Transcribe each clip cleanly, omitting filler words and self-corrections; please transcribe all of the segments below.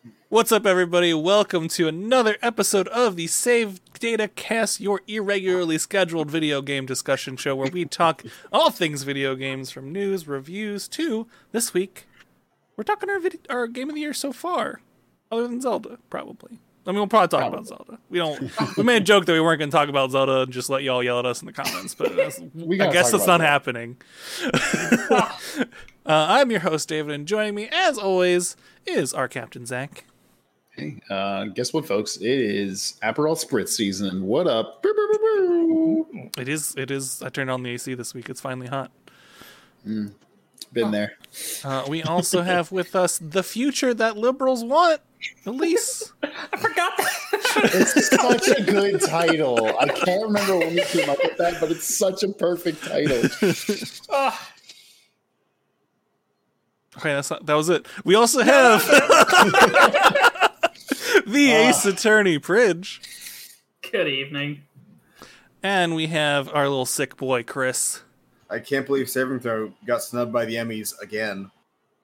What's up, everybody? Welcome to another episode of the Save Data Cast, your irregularly scheduled video game discussion show where we talk all things video games, from news, reviews, to, this week, we're talking our game of the year so far, other than Zelda, probably. I mean, we'll probably talk about Zelda. We made a joke that we weren't going to talk about Zelda and just let y'all yell at us in the comments, but I guess that's not happening. I'm your host, David, and joining me, as always, is our Captain Zach. Hey, guess what, folks? It is Aperol Spritz season. What up? It is. I turned on the AC this week. It's finally hot. Been there. We also have with us the future that liberals want, Elise. I forgot that. It's such a good title. I can't remember when we came up with that, but it's such a perfect title. Okay, that was it. We also have the Ace Attorney, Pridge. Good evening. And we have our little sick boy, Chris. I can't believe Saving Throw got snubbed by the Emmys again.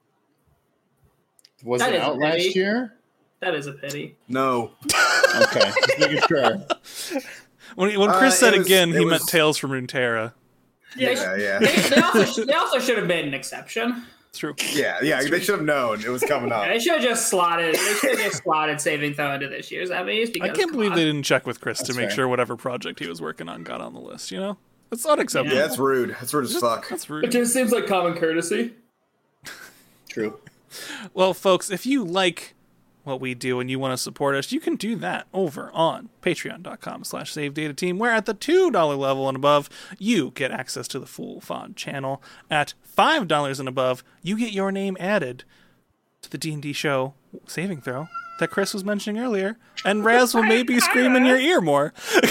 Was That it is out a last pity. year? That is a pity. No. Okay, just making sure. When Chris said it was- again, he it meant was- Tales from Runeterra. Yeah. They also should have made an exception. It's true. Yeah, they should have known it was coming up. They should have just slotted. They should have just slotted Saving Throw into this year's Emmys. Because, I can't believe they didn't check with Chris to That's make fair. sure whatever project he was working on got on the list, you know? That's unacceptable. Yeah, that's rude. That's rude as fuck. That's It rude. just seems like common courtesy. True. Well, folks, if you like what we do and you want to support us, you can do that over on patreon.com/savedatateam, where at the $2 level and above, you get access to the full FOD channel. At $5 and above, you get your name added to the D&D show Saving Throw that Chris was mentioning earlier, and Raz will maybe scream in your ear more.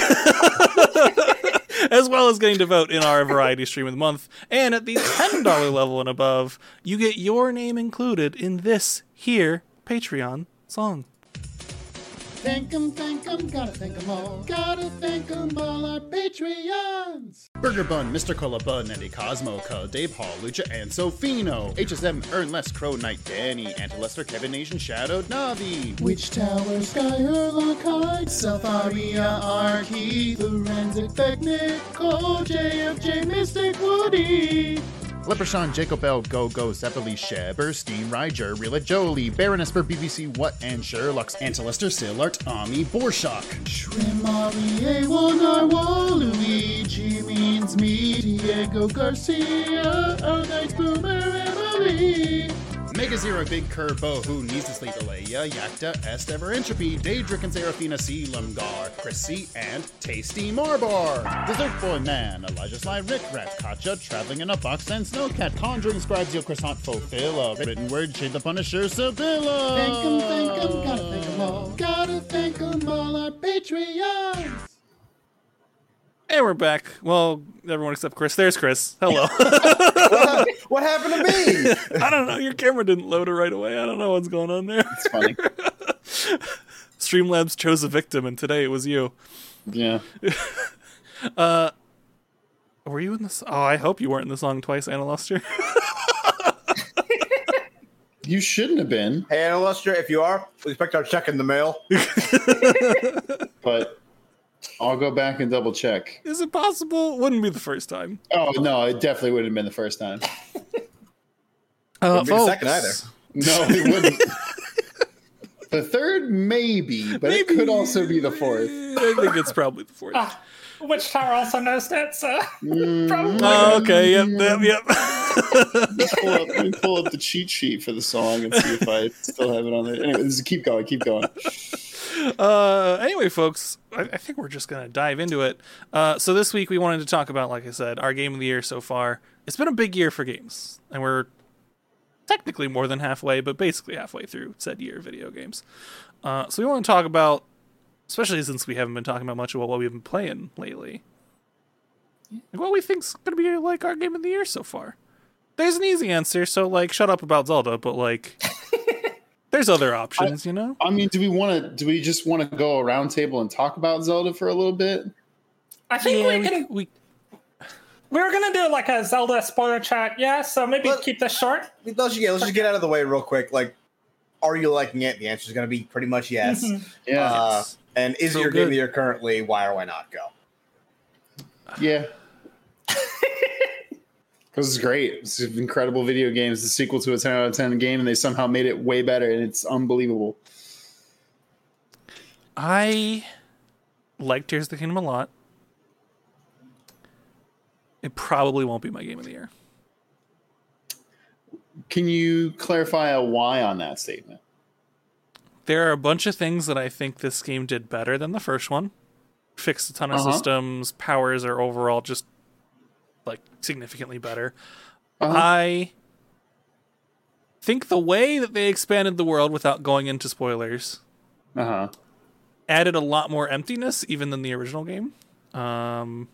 As well as getting to vote in our variety stream of the month. And at the $10 level and above, you get your name included in this here Patreon song. Thank 'em, gotta thank 'em all. Gotta thank 'em all, our Patreons. Burger Bun, Mr. Cola Bun, Andy Cosmo, Dave Hall, Lucha, and Sofino. HSM, Ernless, Crow Knight, Danny, Antilester, Kevin Nation, Shadowed Navi. Witch Tower, Sky Hurlock, Hyde, Self Aria, Arky, Forensic, Technic, Cole, JFJ, Mystic, Woody. Leprechaun, Jacob L, Go, Zeppeli, Sheber, Steen, Ryger, Rilla Jolie, Baron Esper, BBC, What, and Sherlock's, Antilister, Sillart, Ami, Borshock. Shrimari, A1, Narwhal, Luigi, Means Me, Diego Garcia, Nice Boomer, Emily. Mega Zero, Big Curbo, Who Needs to Sleep, Alea, Yakta, Estever, Entropy, Daedric and Seraphina, Sealamgar, Chrissy, and Tasty Marbar. Dessert Boy Man, Elijah Sly, Rick Rat, Katja, Traveling in a Box, and Snowcat, Conjuring Scribes, Yo Croissant, Fulfilla, Written Word, Shade the Punisher, Sibylla. Thank 'em, gotta thank 'em all. Gotta thank 'em all, our Patreons. And we're back. Well, everyone except Chris. There's Chris. Hello. What happened to me? I don't know. Your camera didn't load it right away. I don't know what's going on there. It's funny. Streamlabs chose a victim, and today it was you. Yeah. Were you in this? Oh, I hope you weren't in the song twice, Anna Luster. You shouldn't have been, Hey, Anna Luster, if you are, we expect our check in the mail. but I'll go back and double check. Is it possible? Wouldn't be the first time. Oh, no, it definitely wouldn't have been the first time. Wouldn't be the second either. No, it wouldn't. The third, maybe, but it could also be the fourth. I think it's probably the fourth. Witch Tower also knows that, so probably. Oh, okay. Yep. Let me pull up the cheat sheet for the song and see if I still have it on there. Anyways, keep going. Anyway, folks, I think we're just going to dive into it. So this week we wanted to talk about, like I said, our game of the year so far. It's been a big year for games, and we're technically more than halfway, but basically halfway through said year of video games. So we want to talk about, especially since we haven't been talking about much about what we've been playing lately, like what we think's going to be like our game of the year so far. There's an easy answer, so like shut up about Zelda, but like there's other options, you know? I mean, do we just want to go around table and talk about Zelda for a little bit? I think we we were gonna do like a Zelda spoiler chat, yeah. So maybe keep this short. Let's just get out of the way real quick. Like, are you liking it? The answer is going to be pretty much yes. Yeah. And is it your game of the year currently? Why or why not? Go. Yeah. Because it's great. It's an incredible video game. It's the sequel to a 10 out of 10 game, and they somehow made it way better, and it's unbelievable. I like Tears of the Kingdom a lot. It probably won't be my game of the year. Can you clarify a why on that statement? There are a bunch of things that I think this game did better than the first one. Fixed a ton of systems. Powers are overall just like significantly better. I think the way that they expanded the world without going into spoilers added a lot more emptiness even than the original game. That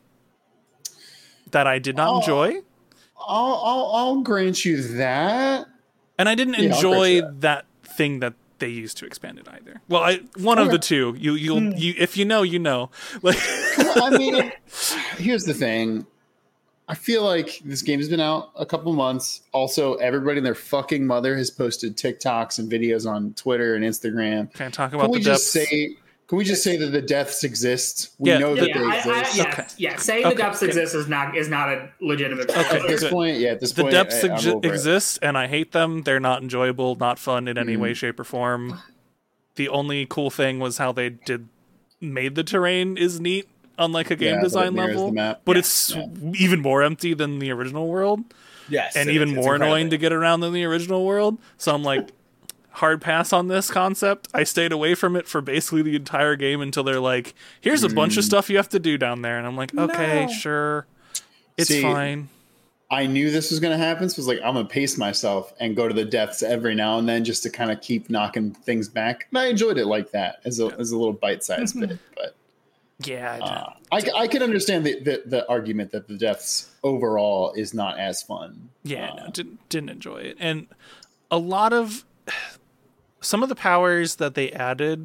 I did not enjoy. I'll grant you that. And I didn't enjoy that thing that they used to expand it either. Well, one of the two. You if you know, you know. Like, I mean, here's the thing. I feel like this game has been out a couple months. Also, everybody and their fucking mother has posted TikToks and videos on Twitter and Instagram. Can't talk about the depths. Can we just say that the depths exist? We know that they exist. Saying the depths exist is not a legitimate. At this point, the depths exist, and I hate them. They're not enjoyable, not fun in any way, shape, or form. The only cool thing was how they made the terrain is neat on like a game design level, but it's even more empty than the original world. Yes, and even more annoying to get around than the original world. So I'm like, hard pass on this concept. I stayed away from it for basically the entire game until they're like, here's a bunch of stuff you have to do down there. And I'm like, okay, sure. It's fine. I knew this was going to happen. So I was like, I'm going to pace myself and go to the depths every now and then just to kind of keep knocking things back. And I enjoyed it like that as a little bite-sized bit. But yeah, I can understand the argument that the depths overall is not as fun. Yeah, no, didn't enjoy it. And a lot of some of the powers that they added,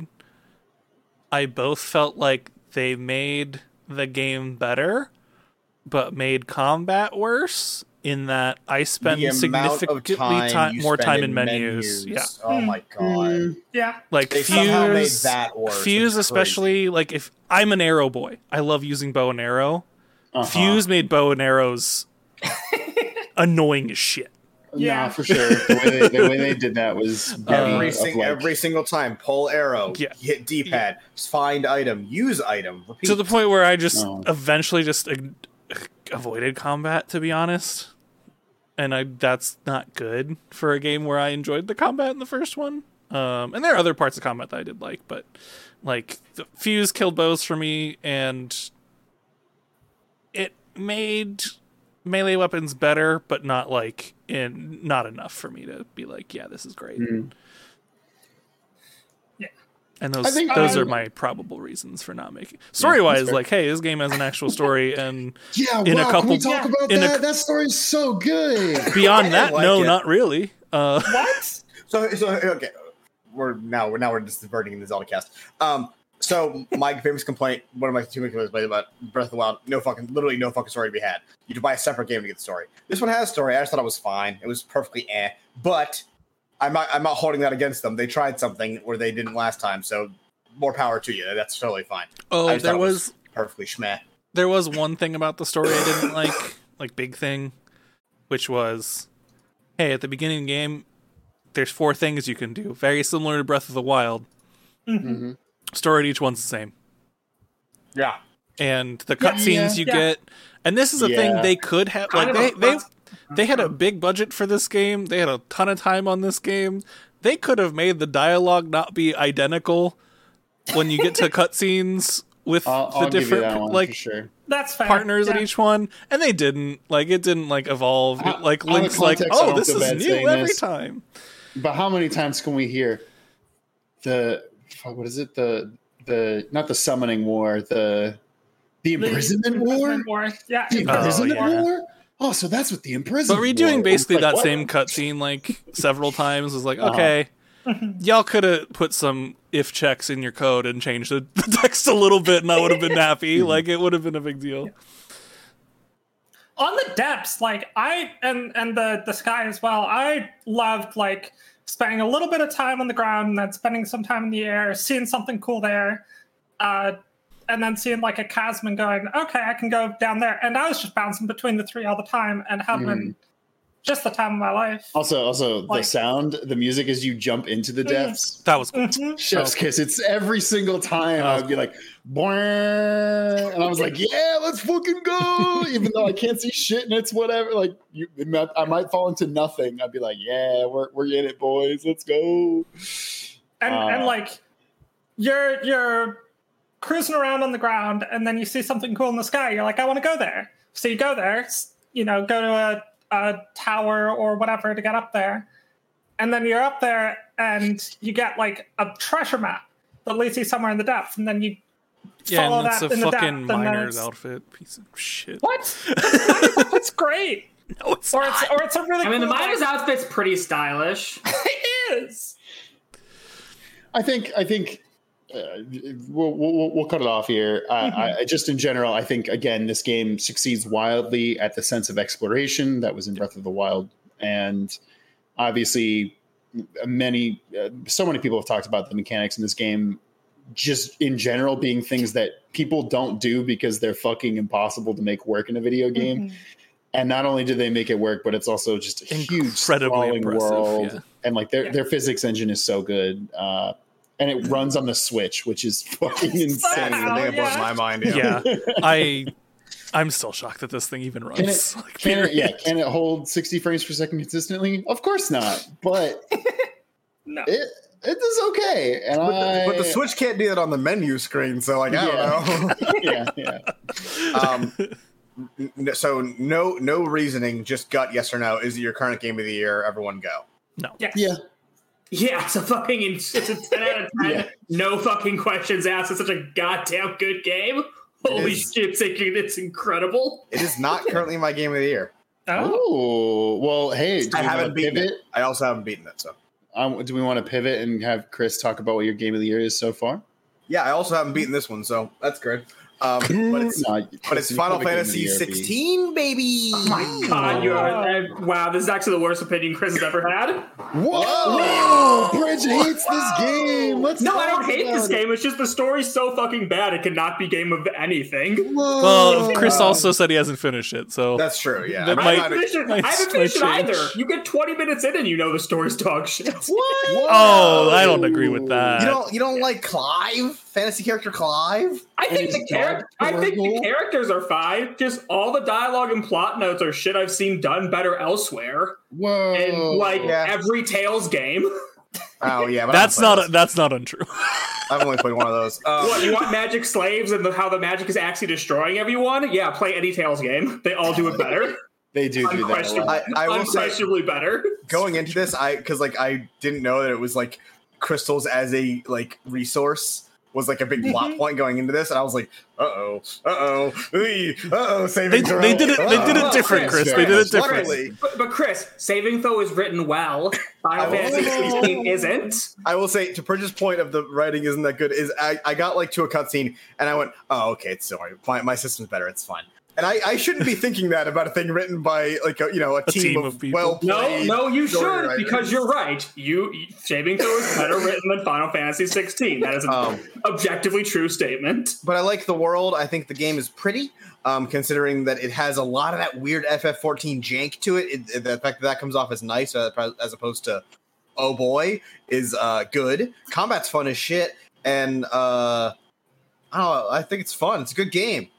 I both felt like they made the game better, but made combat worse. In that I spend significantly more time in menus. Yeah. Oh my god. Yeah. Like they somehow made that worse. Fuse, especially like if I'm an arrow boy, I love using bow and arrow. Fuse made bow and arrows annoying as shit. Yeah, for sure. The way they did that was every single time. Pull arrow, hit D-pad, find item, use item, repeat. To the point where I just eventually just avoided combat, to be honest. And that's not good for a game where I enjoyed the combat in the first one. And there are other parts of combat that I did like, but like the Fuse killed bows for me, and it made melee weapons better, but not not enough for me to be like, yeah, this is great. Yeah. And those are my probable reasons for not making story-wise. Like, hey, this game has an actual story, and in a couple. Can we talk about that? That story's so good. Beyond that, not really. What? So okay, we're just diverting in the Zelda cast. So my famous complaint, one of my two complaints about Breath of the Wild, literally no fucking story to be had. You have to buy a separate game to get the story. This one has a story. I just thought it was fine. It was perfectly but I'm not holding that against them. They tried something where they didn't last time, so more power to you. That's totally fine. Oh, there was perfectly schmeh. There was one thing about the story I didn't like big thing, which was, hey, at the beginning of the game, there's 4 things you can do, very similar to Breath of the Wild. Mm-hmm. Story to each one's the same. Yeah. And the cutscenes you get, and this is a thing they could have, like they had a big budget for this game. They had a ton of time on this game. They could have made the dialogue not be identical when you get to cutscenes with the different that's fair. Partners at each one, and they didn't. Like, it didn't evolve. Link's like, oh, this is new every time. But how many times can we hear what is it? The not the summoning war, the imprisonment war? Yeah. The imprisonment war? Oh, so that's what the imprisonment war. But redoing basically that same cutscene several times was like, okay, y'all could have put some if checks in your code and changed the text a little bit, and I would have been happy. Like, it would have been a big deal. On the depths, and the sky as well, I loved spending a little bit of time on the ground and then spending some time in the air, seeing something cool there, and then seeing like a chasm and going, okay, I can go down there. And I was just bouncing between the three all the time and having just the time of my life. Also, Like- the sound, the music as you jump into the depths. That was cool. Chef's kiss. It's every single time I'd be like, "Boing," and I was like, yeah, let's fucking go. Even though I can't see shit and it's whatever. Like, I might fall into nothing. I'd be like, yeah, we're in it, boys. Let's go. And like you're cruising around on the ground and then you see something cool in the sky. You're like, I want to go there. So you go there, go to a tower or whatever to get up there. And then you're up there and you get like a treasure map that leads you somewhere in the depths. And then you follow and it's that a in the fucking depth. miner's outfit. Piece of shit. What? That's great. No, it's Or not. it's a really I mean, the cool miner's outfit's pretty stylish. It is. I think we'll cut it off here. I just in general, I think again this game succeeds wildly at the sense of exploration that was in Breath of the Wild, and obviously so many people have talked about the mechanics in this game, just in general being things that people don't do because they're fucking impossible to make work in a video game. And not only do they make it work, but it's also just a huge, Incredibly sprawling impressive, world. yeah. And like their physics engine is so good. And it runs on the Switch, which is fucking insane. Somehow. The thing that blows my mind. Yeah, I'm still shocked that this thing even runs. Can it hold 60 frames per second consistently? Of course not. But No. it is okay. And But the Switch can't do that on the menu screen, so like I don't know. yeah. So no reasoning, just gut yes or no. Is it your current game of the year? Everyone go. No. Yes. Yeah. Yeah, it's a 10 out of 10. Yeah. No fucking questions asked. It's such a goddamn good game. Holy is. shit, it's incredible. It is not currently my game of the year. Oh. Oh, well, hey, do I we haven't want to beaten pivot? it. I also haven't beaten it. So Do we want to pivot and have Chris talk about what your game of the year is so far? yeah, I also haven't beaten this one. So that's good. But it's Final Fantasy 16, baby. Oh my god, wow, this is actually the worst opinion Chris has ever had. Whoa! Bridge hates this game. Let's No, I talk don't hate about this it. game. It's just the story's so fucking bad it cannot be game of anything. Whoa. Well, Chris also said he hasn't finished it, so That's true. Yeah, That I might- haven't finished it, might- I haven't finished it might change. either. You get 20 minutes in and you know the story's dog shit. What? Oh, I don't agree with that. You don't like Clive, fantasy character Clive? I think it's the characters are fine. Just all the dialogue and plot notes are shit I've seen done better elsewhere. Whoa. In like yeah. every Tales game. Oh yeah, but that's not untrue. I've only played one of those. What, you want magic slaves and how the magic is actually destroying everyone? Yeah, play any Tales game. They all do it better. They do that a lot. I will say, Unquestionably better. going into this, because I didn't know that it was like crystals as a like resource was like a big plot point going into this, and I was like, saving throw. They did it different, Chris. They did it different. Luckily, But Chris, saving throw is written well. Final Fantasy 16 isn't. I will say, to Bridget's point of the writing isn't that good, is I got like to a cutscene and I went, oh, okay, it's sorry. My system's better. It's fine. And I shouldn't be thinking that about a thing written by like a team of people. well played. No, you story should, writers. because you're right. Saving throw is better written than Final Fantasy 16. That is an objectively true statement. But I like the world. I think the game is pretty, considering that it has a lot of that weird FF14 jank to it. The fact that comes off as nice as opposed to, oh boy, is good. Combat's fun as shit. And I don't know. I think it's fun. It's a good game.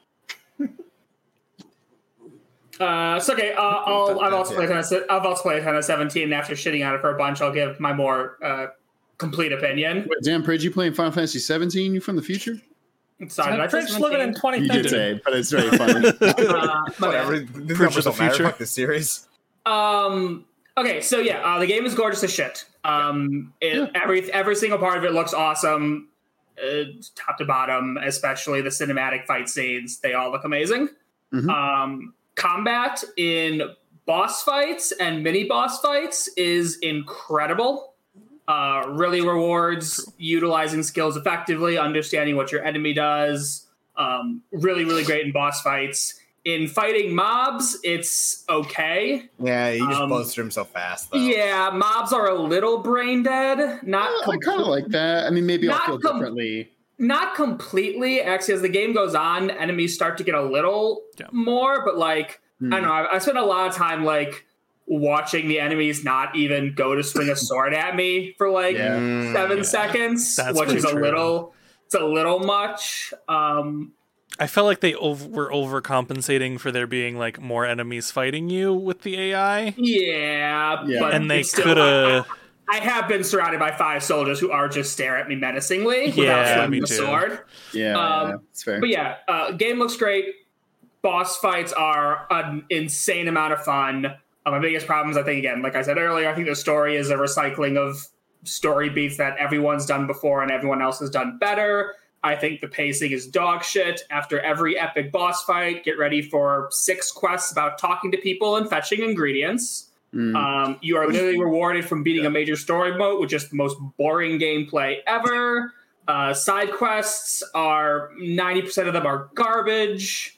It's okay. I've also played a ton of 17, and after shitting on it for a bunch, I'll give my more complete opinion. Wait, damn, Bridge, you playing Final Fantasy 17? You from the future? Sorry, did I say Prince living in 17? You 2050. did say, but it's very funny. Whatever. These Bridge numbers of the don't matter. future. Fuck this series. Okay, so yeah, the game is gorgeous as shit. Every single part of it looks awesome, top to bottom. Especially the cinematic fight scenes; they all look amazing. Combat in boss fights and mini boss fights is incredible. Really rewards utilizing skills effectively, understanding what your enemy does. Really, really great in boss fights. In fighting mobs, it's okay. Yeah, he just blows through him so fast, though. Yeah, mobs are a little brain dead. I kind of like that. I mean, maybe I'll feel differently. Not completely. Actually, as the game goes on, enemies start to get a little more, but like, I don't know. I spent a lot of time like watching the enemies not even go to swing a sword at me for like 7 seconds, which is it's a little much. I felt like they were overcompensating for there being like more enemies fighting you with the AI. Yeah. But and they could have. I have been surrounded by 5 soldiers who are just stare at me menacingly without swinging the sword. Yeah, that's fair. But yeah, game looks great. Boss fights are an insane amount of fun. My biggest problem is, I think, again, like I said earlier, I think the story is a recycling of story beats that everyone's done before and everyone else has done better. I think the pacing is dog shit. After every epic boss fight, get ready for 6 quests about talking to people and fetching ingredients. You are literally rewarded from beating a major story mode with just the most boring gameplay ever. Side quests are 90% of them are garbage.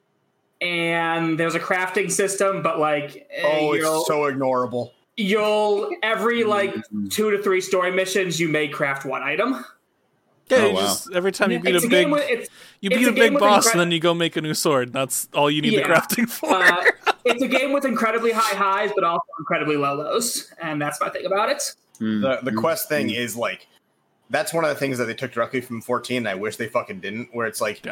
And there's a crafting system, but like, it's so ignorable. You'll every like 2 to 3 story missions, you may craft 1 item. Yeah, just every time you beat a big boss, and then you go make a new sword. That's all you need the crafting for. It's a game with incredibly high highs, but also incredibly low lows, and that's my thing about it. The quest thing is like, that's one of the things that they took directly from 14, and I wish they fucking didn't, where it's like,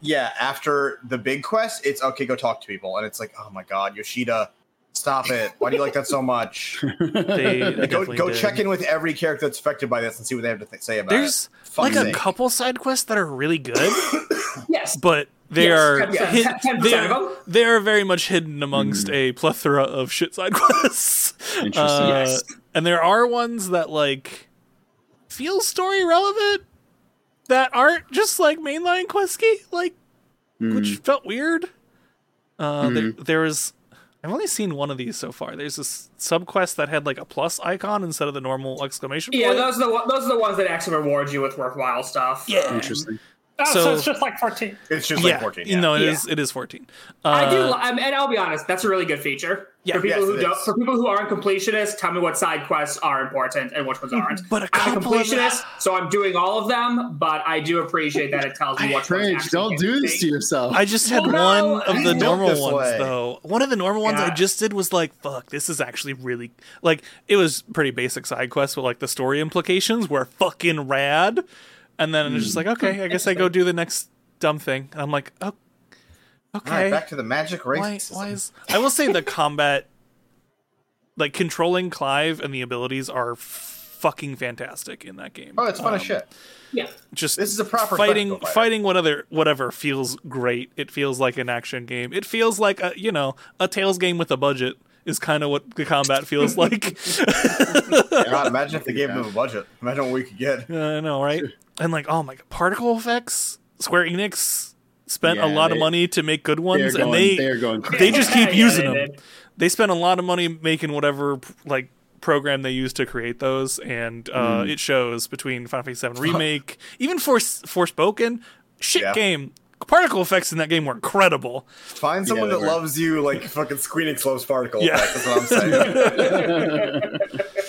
after the big quest, it's okay, go talk to people, and it's like, oh my god, Yoshida, stop it. Why do you like that so much? They go check in with every character that's affected by this and see what they have to say about it. There's like a couple side quests that are really good. Yes. But they are 10% of them. They are very much hidden amongst a plethora of shit side quests. Interesting. And there are ones that like feel story relevant that aren't just like mainline questy, like which felt weird. There was I've only seen one of these so far. There's this sub-quest that had like a plus icon instead of the normal exclamation point. Yeah, those are the ones that actually reward you with worthwhile stuff. Yeah. Interesting. So it's just like 14. It's just like 14. Yeah. No, it is 14. I do, and I'll be honest, that's a really good feature. For people who aren't completionists, tell me what side quests are important and which ones aren't. But I'm a completionist, so I'm doing all of them. But I do appreciate that it tells me what. Cringe! Don't do this to yourself. I just had one of the normal ones though. One of the normal ones I just did was like, fuck, this is actually really like it was pretty basic side quests, but like the story implications were fucking rad. And then it's just like, okay, I guess I go do the next dumb thing. And I'm like, oh, okay. All right, back to the magic race. Why is... I will say the combat, like controlling Clive and the abilities are fucking fantastic in that game. Oh, it's fun as shit. Yeah. Just this is a proper fighting whatever feels great. It feels like an action game. It feels like a Tales game with a budget. Is kind of what the combat feels like. God, imagine if they gave them a budget. Imagine what we could get. I know, right? And like, oh my god, particle effects. Square Enix spent a lot of money to make good ones, and they just keep using them. They spent a lot of money making whatever like program they used to create those, and it shows between Final Fantasy VII Remake, even Forspoken, game. Particle effects in that game were incredible. Find someone that loves you like fucking Square Enix loves particle effects. That's what I'm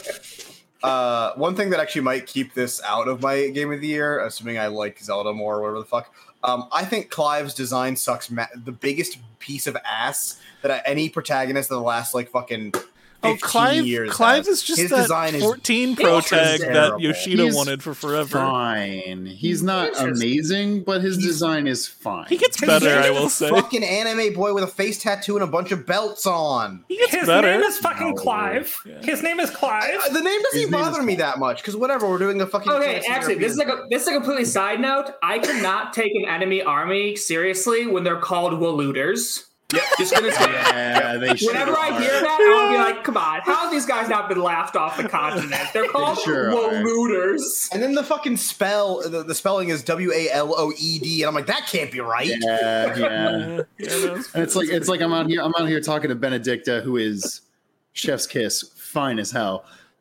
saying. One thing that actually might keep this out of my game of the year, assuming I like Zelda more or whatever the fuck, I think Clive's design sucks the biggest piece of ass that any protagonist of the last like fucking 15 years Clive is just his that design 14 Pro tag that Yoshida wanted for forever. Fine. He's not amazing, but his design is fine. He gets better, I will say. Fucking anime boy with a face tattoo and a bunch of belts on. He gets His better. name is fucking Clive. Yeah. His name is Clive. The name doesn't even bother me that much because whatever, we're doing a fucking. Okay, actually, this is a completely side note. I cannot take an enemy army seriously when they're called Waluders. Yeah, just gonna say whenever I hear that, I'll be like, "Come on, how have these guys not been laughed off the continent? They're called Waluders." And then the fucking spell, the spelling is WALOED, and I'm like, that can't be right. Yeah. And it's like I'm out here talking to Benedicta, who is Chef's Kiss, fine as hell.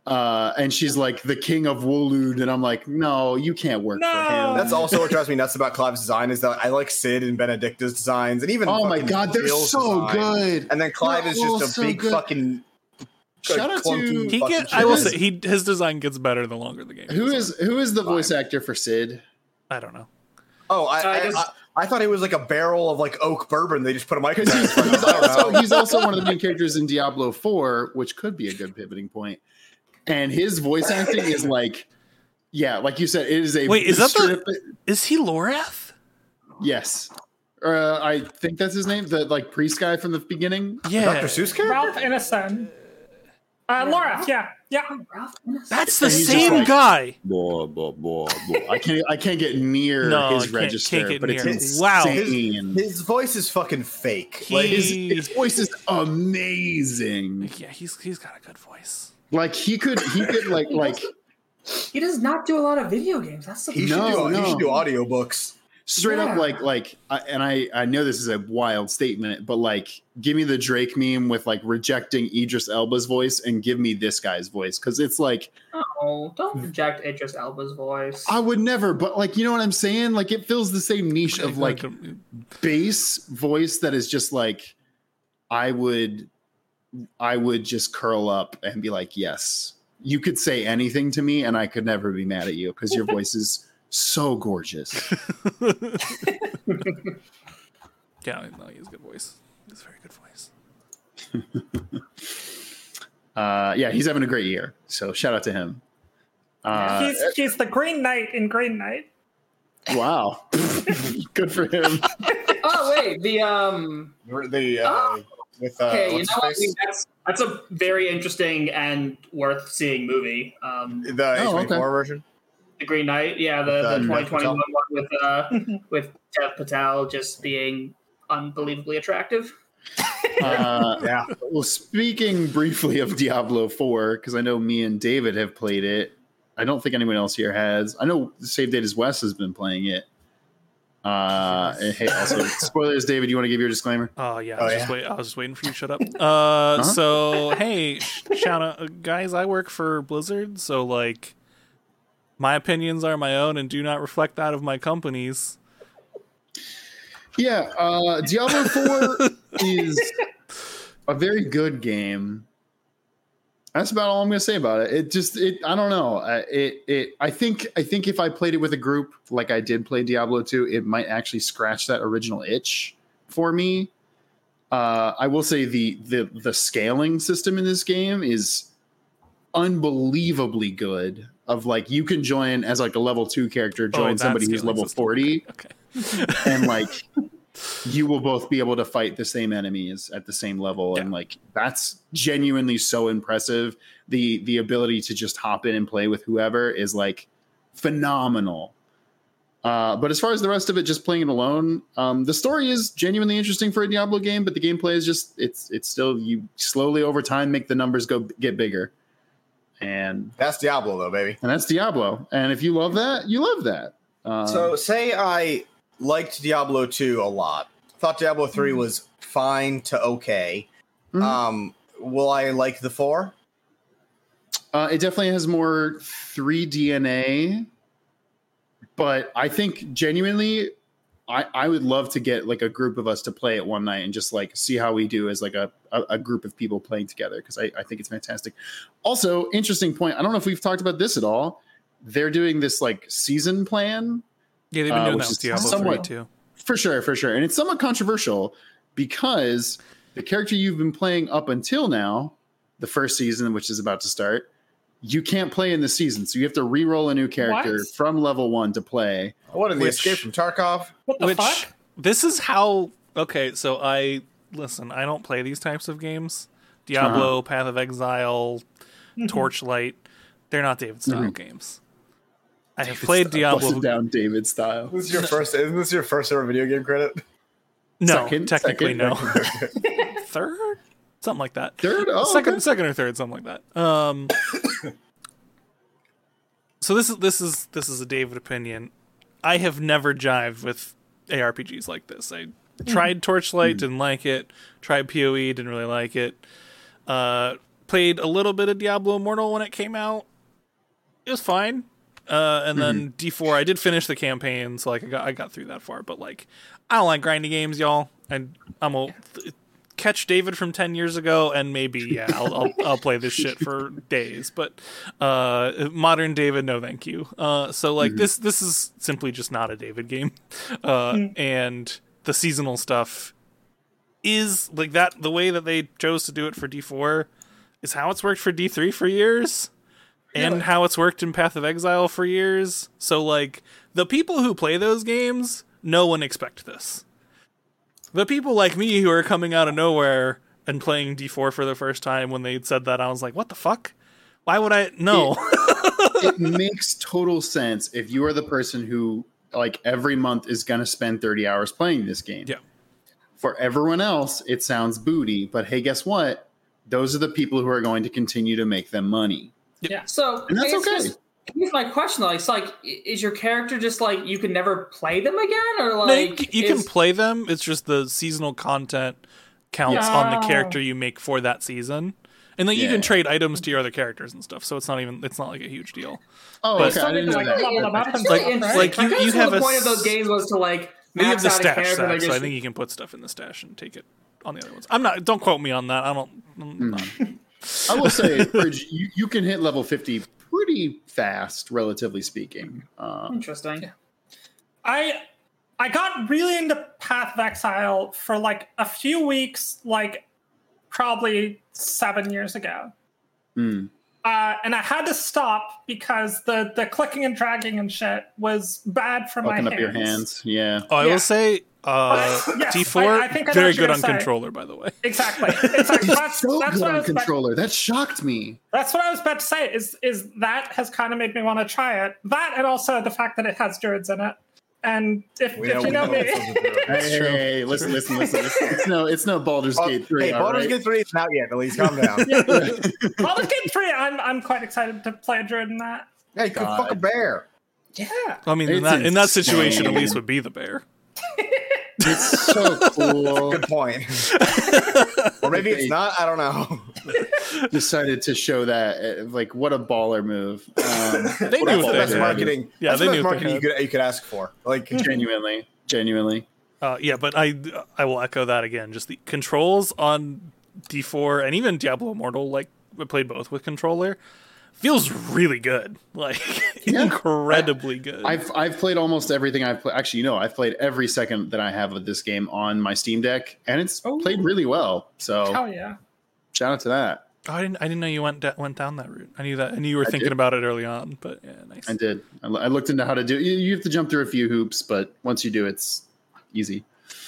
And she's like the king of Woolud, and I'm like, no, you can't work for him. That's also what drives me nuts about Clive's design is that I like Sid and Benedicta's designs, and even oh my god, they're Jill's so design. good. And then Clive is just a big fucking. Shout out to I will say his design gets better the longer the game. who is the voice actor for Sid? I don't know. Oh, I thought he was like a barrel of like oak bourbon. They just put a microphone. He's also one of the main characters in Diablo 4, which could be a good pivoting point. And his voice acting is like, yeah, like you said, it is a wait. Is he Lorath? Yes, I think that's his name. The like priest guy from the beginning. Yeah, Dr. Seuss character. Ralph Ineson. Lorath, yeah. That's the same guy. Blah, blah, blah, blah. I can't get near his register, can't get but near. it's insane. His voice is fucking fake. His voice is amazing. Yeah, he's got a good voice. Like he could like he does not do a lot of video games. That's the he should do audiobooks. Straight up I know this is a wild statement, but like give me the Drake meme with like rejecting Idris Elba's voice and give me this guy's voice, because it's like, oh, don't reject Idris Elba's voice. I would never, but like, you know what I'm saying? Like it fills the same niche of like bass voice that is just like I would just curl up and be like, yes, you could say anything to me and I could never be mad at you because your voice is so gorgeous. Yeah, no, he has a good voice. He's a very good voice. Yeah, he's having a great year. So shout out to him. He's the Green Knight in Green Knight. Wow. Good for him. Oh wait, with okay, you know what? That's a very interesting and worth seeing movie. The A24 version. The Green Knight, yeah, the 2021 one with Dev Patel just being unbelievably attractive. Yeah. Well, speaking briefly of Diablo 4, because I know me and David have played it. I don't think anyone else here has. I know Save Data's West has been playing it. And hey, also spoilers, David. You want to give your disclaimer? Oh yeah, I was just waiting for you to shut up. So hey, shout out, guys. I work for Blizzard, so like, my opinions are my own and do not reflect that of my company's. Yeah, Diablo 4 is a very good game. That's about all I'm going to say about it. I don't know. I think if I played it with a group like I did play Diablo 2, it might actually scratch that original itch for me. I will say the scaling system in this game is unbelievably good. Of like, you can join as like a level 2 character, join somebody who's level 40. Okay. And like, you will both be able to fight the same enemies at the same level. Yeah. And like, that's genuinely so impressive. The ability to just hop in and play with whoever is like phenomenal. But as far as the rest of it, just playing it alone, the story is genuinely interesting for a Diablo game, but the gameplay is just, it's still, you slowly over time make the numbers get bigger. And that's Diablo though, baby. And that's Diablo. And if you love that, you love that. So say I liked Diablo 2 a lot. Thought Diablo 3 was fine to okay. Mm-hmm. Will I like the 4? It definitely has more 3 DNA. But I think genuinely, I would love to get like a group of us to play it one night and just like see how we do as like a group of people playing together, because I think it's fantastic. Also, interesting point. I don't know if we've talked about this at all. They're doing this like season plan. Yeah, they've been doing that with Diablo 3 too. For sure. And it's somewhat controversial because the character you've been playing up until now, the first season, which is about to start, you can't play in the season. So you have to re-roll a new character from level 1 to play. What in the Escape from Tarkov? What the fuck? This is how... Okay, so I don't play these types of games. Diablo, Path of Exile, Torchlight. They're not David style games. I have played Diablo. Busted down David style. Isn't this your first ever video game credit? No, technically no. Third? Something like that. Third? Oh, second or third, something like that. So this is a David opinion. I have never jived with ARPGs like this. I tried Torchlight, didn't like it. Tried PoE, didn't really like it. played a little bit of Diablo Immortal when it came out. It was fine. And then D4, I did finish the campaign, so like I got through that far. But like, I don't like grindy games, y'all. And I'm a catch David from 10 years ago, and maybe I'll play this shit for days. But modern David, no thank you. So like this is simply just not a David game. And the seasonal stuff is like that. The way that they chose to do it for D4 is how it's worked for D3 for years. And how it's worked in Path of Exile for years. So, like, the people who play those games, no one expect this. The people like me who are coming out of nowhere and playing D4 for the first time, when they said that, I was like, what the fuck? Why would I? No. It makes total sense if you are the person who, like, every month is going to spend 30 hours playing this game. Yeah. For everyone else, it sounds booty. But hey, guess what? Those are the people who are going to continue to make them money. Yeah. So And that's okay. Here's my question though. It's like, is your character just like you can never play them again, or like No, you can play them. It's just the seasonal content counts on the character you make for that season, and then you can trade items to your other characters and stuff. So it's not like a huge deal. Oh, But- okay. I didn't know Like, that. level them up and It's really stuff, interesting. like, you I guess have the a point of those games was to like We have max the out a stash character. set, that so I just- think you can put stuff in the stash and take it on the other ones. Don't quote me on that. I'm not. I will say, Bridge, you can hit level 50 pretty fast, relatively speaking. Interesting. I got really into Path of Exile for like a few weeks, like probably 7 years ago. And I had to stop because the clicking and dragging and shit was bad for my Fucking hands. up your hands. Yeah. Oh, I Yeah. will say, yes, D4 I think I know very what you're good on gonna say. controller, by the way. Exactly. That's So what good I on was about, controller. That shocked me. that's what I was about to say. Is that has kind of made me want to try it. That and also the fact that it has druids in it. And if you know me, Hey, listen. It's no Baldur's Gate 3. Hey, all Baldur's right? Gate 3 is not yet. At least calm down. Baldur's Gate 3, I'm quite excited to play a druid in that. Hey, you could fuck a bear. Yeah. I mean, It's in that situation, insane. Elise would be the bear. It's so cool. Good point. Or maybe it's not. I don't know. Decided to show that, like, what a baller move. They That's knew the what they best had. marketing. Yeah, That's they the knew best what they marketing you could ask for. Like, Genuinely. Yeah, but I will echo that again. Just the controls on D4 and even Diablo Immortal, like I played both with controller, feels really good. Like incredibly good. I've played almost everything I've played. Actually, I've played every second that I have of this game on my Steam Deck, and it's played really well. So Oh yeah. shout out to that. Oh, I didn't know you went down that route. I knew that. I knew you were thinking did. about it early on, but yeah, nice. I did. I looked into how to do. You have to jump through a few hoops, but once you do, it's easy.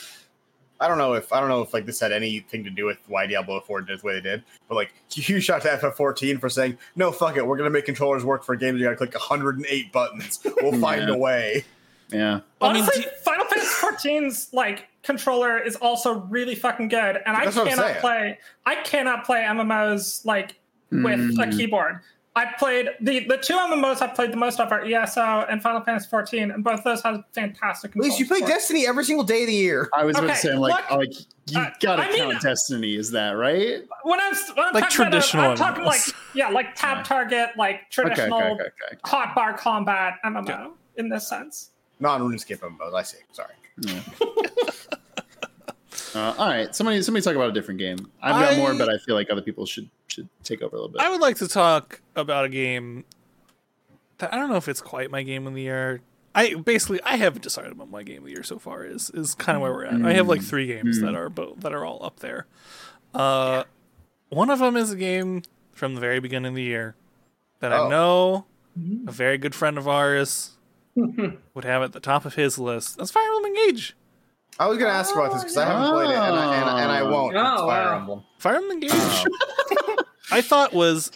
I don't know if like this had anything to do with why Diablo 4 did the way they did, but like huge shout to FF14 for saying no, fuck it, we're gonna make controllers work for games. You gotta click 108 buttons. We'll find a way. Yeah. I mean, Honestly, Final Fantasy XIV's like controller is also really fucking good, and That's what I'm saying. I cannot play MMOs like with a keyboard. I played the two MMOs I played the most of are ESO and Final Fantasy XIV, and both of those have fantastic At controls. least you play for it. Destiny every single day of the year. I was about to Okay, say, I'm look, you gotta I mean- count Destiny. Is that right? When I'm Like talking traditional about, I'm talking MMOs. like tab target, like traditional Okay. hotbar combat MMO in this sense. Non-RuneScape MMOs, I see. Sorry. All right. Somebody talk about a different game. I've got more, but I feel like other people should take over a little bit. I would like to talk about a game that I don't know if it's quite my game of the year. I haven't decided what my game of the year so far is kind of where we're at. I have like 3 games that are all up there. One of them is a game from the very beginning of the year that I know a very good friend of ours would have at the top of his list. That's Fire Emblem Engage. I was gonna ask about this because I haven't played it, and I won't. Oh, It's Fire wow. Emblem. Fire Emblem Engage, I thought was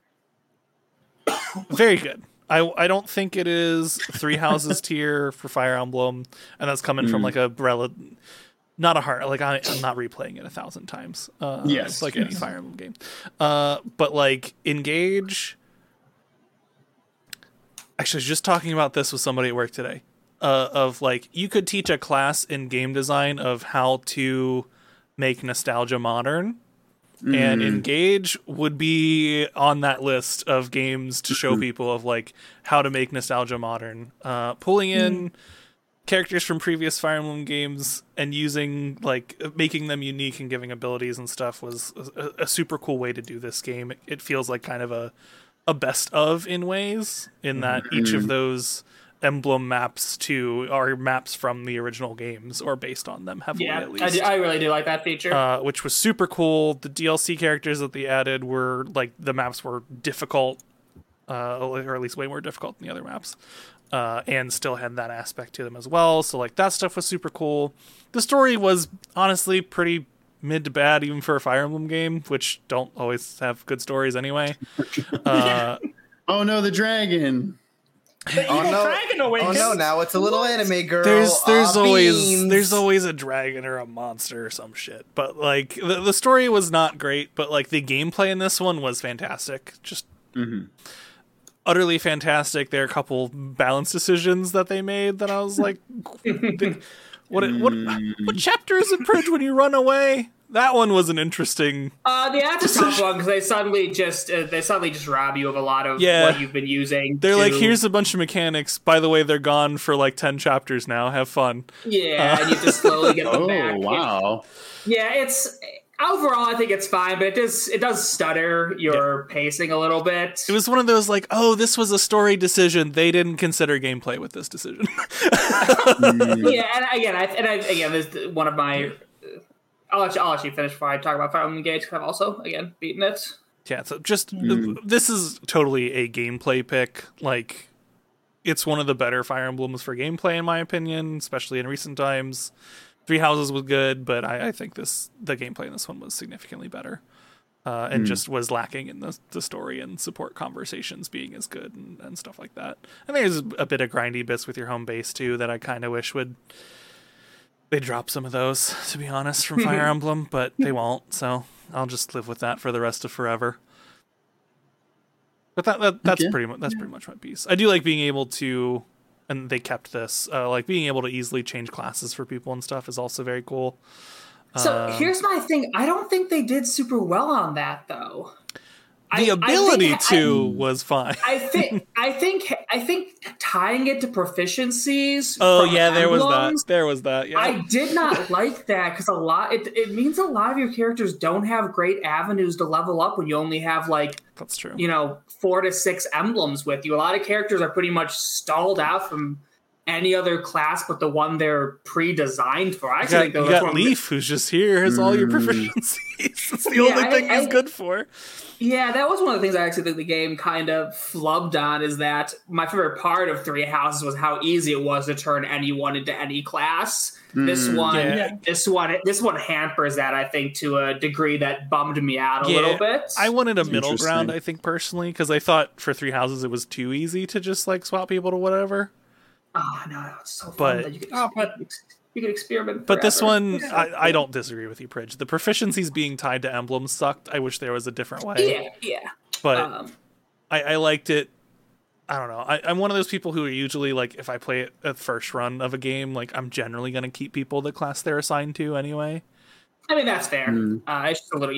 very good. I don't think it is 3 houses tier for Fire Emblem, and that's coming from like a not a hard, like I'm not replaying it 1,000 times. Yes, like any Fire Emblem game. But like Engage. Actually, I was just talking about this with somebody at work today. Of like, you could teach a class in game design of how to make nostalgia modern, And Engage would be on that list of games to show people of like how to make nostalgia modern. Pulling in characters from previous Fire Emblem games and using like making them unique and giving abilities and stuff was a super cool way to do this game. It feels like kind of a best of in ways, in that each of those emblem maps to are maps from the original games or based on them heavily, at least. I really do like that feature. Which was super cool. The DLC characters that they added were like the maps were difficult, or at least way more difficult than the other maps, and still had that aspect to them as well. So like that stuff was super cool. The story was honestly pretty mid to bad, even for a Fire Emblem game, which don't always have good stories anyway. Oh no, the dragon! Dragon awakens. Oh no! Now it's a little anime girl. There's always a dragon or a monster or some shit. But like the story was not great, but like the gameplay in this one was fantastic. Just utterly fantastic. There are a couple balance decisions that they made that I was like, what chapter is it, Pridge, when you run away? That one was an interesting. That's a tough one because they suddenly just rob you of a lot of what you've been using. They're like, here's a bunch of mechanics. By the way, they're gone for like 10 chapters now. Have fun. Yeah, and you just slowly get them back. Oh wow. Yeah, it's overall I think it's fine, but it does stutter your pacing a little bit. It was one of those like, oh, this was a story decision. They didn't consider gameplay with this decision. Yeah, and again, this is one of my. I'll let you finish before I talk about Fire Emblem Engage, because I've also, again, beaten it. Yeah, so just, this is totally a gameplay pick. Like, it's one of the better Fire Emblems for gameplay, in my opinion, especially in recent times. Three Houses was good, but I think the gameplay in this one was significantly better. And just was lacking in the story and support conversations being as good and stuff like that. And there's a bit of grindy bits with your home base, too, that I kind of wish they drop some of those, to be honest, from Fire Emblem, but they won't, so I'll just live with that for the rest of forever. But that's pretty much my piece. I do like being able to, and they kept this, like being able to easily change classes for people and stuff is also very cool. So here's my thing. I don't think they did super well on that, though. The ability to was fine. I think tying it to proficiencies. Oh yeah, there was that. Yeah, I did not like that because it means a lot of your characters don't have great avenues to level up when you only have that's true. 4 to 6 emblems with you. A lot of characters are pretty much stalled out from any other class but the one they're pre-designed for. I actually think you got Leaf, who's just here, has all your proficiencies. It's the only thing he's good for. Yeah, that was one of the things I actually think the game kind of flubbed on, is that my favorite part of Three Houses was how easy it was to turn anyone into any class. This one hampers that, I think, to a degree that bummed me out a little bit. I wanted a middle ground, I think, personally, because I thought for Three Houses it was too easy to just swap people to whatever. Oh no, it's so fun that you could experiment. But this one, I don't disagree with you, Pridge. The proficiencies being tied to emblems sucked. I wish there was a different way. Yeah. But I liked it. I don't know. I'm one of those people who are usually if I play it a first run of a game, I'm generally going to keep people the class they're assigned to anyway. I mean, that's fair. It's just a little,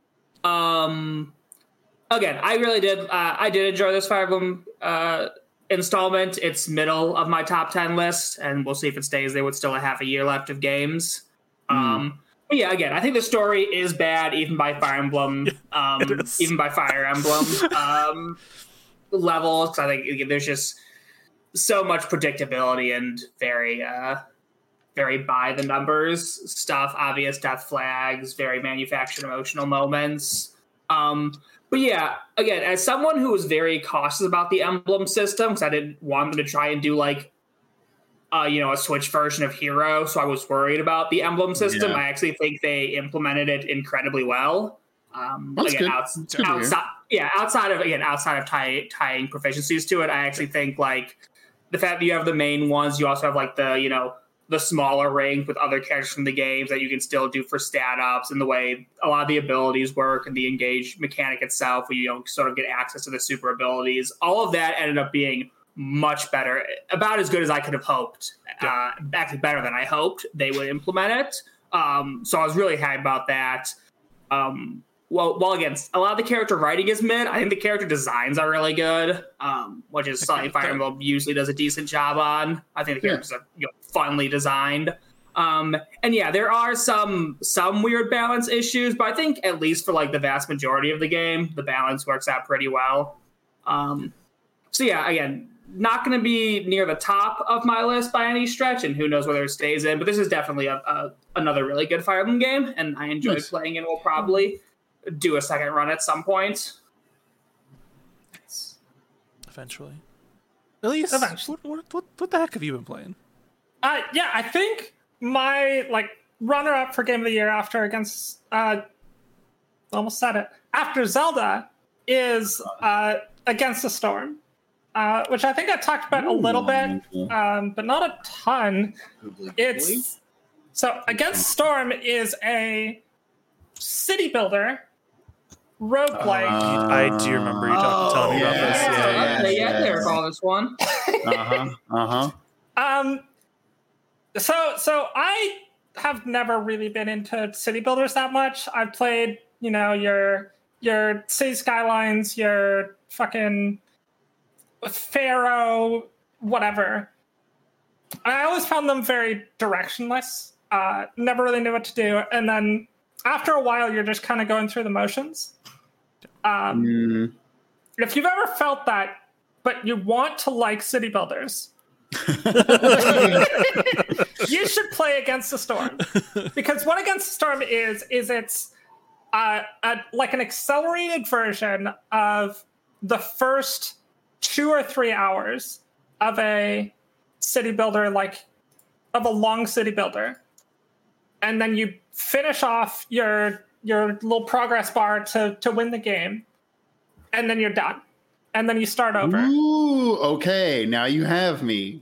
Again, I really did. I did enjoy this Fire Emblem installment. It's middle of my top 10 list, and we'll see if it stays there with still a half a year left of games. But yeah, again, I think the story is bad even by Fire Emblem, even by Fire Emblem levels. I think there's just so much predictability and very by the numbers stuff, obvious death flags, very manufactured emotional moments. But yeah, again, as someone who was very cautious about the emblem system, because I didn't want them to try and do a Switch version of Hero, so I was worried about the emblem system. I actually think they implemented it incredibly well. That's again, good. Outside of tying proficiencies to it, I actually think the fact that you have the main ones, you also have the smaller ring with other characters from the games that you can still do for stat ups, and the way a lot of the abilities work and the engage mechanic itself, where you sort of get access to the super abilities. All of that ended up being much better, about as good as I could have hoped. Actually better than I hoped they would implement it. So I was really happy about that. well, again, a lot of the character writing is mid. I think the character designs are really good, which is something Fire Emblem usually does a decent job on. I think the characters are funly designed. And yeah, there are some weird balance issues, but I think at least for like the vast majority of the game, the balance works out pretty well. So yeah, again, not going to be near the top of my list by any stretch, and who knows whether it stays in. But this is definitely another really good Fire Emblem game, and I enjoy playing it. We'll probably do a second run at some point. Eventually. Elise, what the heck have you been playing? Yeah, I think my runner-up for Game of the Year after Zelda is Against the Storm, which I think I talked about a little bit, but not a ton. So Against the Storm is a city builder roguelike. I do remember you telling me about this. Yeah, I recall this one. So I have never really been into city builders that much. I've played, your City Skylines, your fucking Pharaoh, whatever. And I always found them very directionless. Never really knew what to do. And then after a while, you're just kind of going through the motions. If you've ever felt that, but you want to like city builders, you should play Against the Storm, because what Against the Storm is it's like an accelerated version of the first 2 or 3 hours of a city builder, of a long city builder, and then you finish off your little progress bar to win the game, and then you're done. And then you start over. Ooh, okay. Now you have me.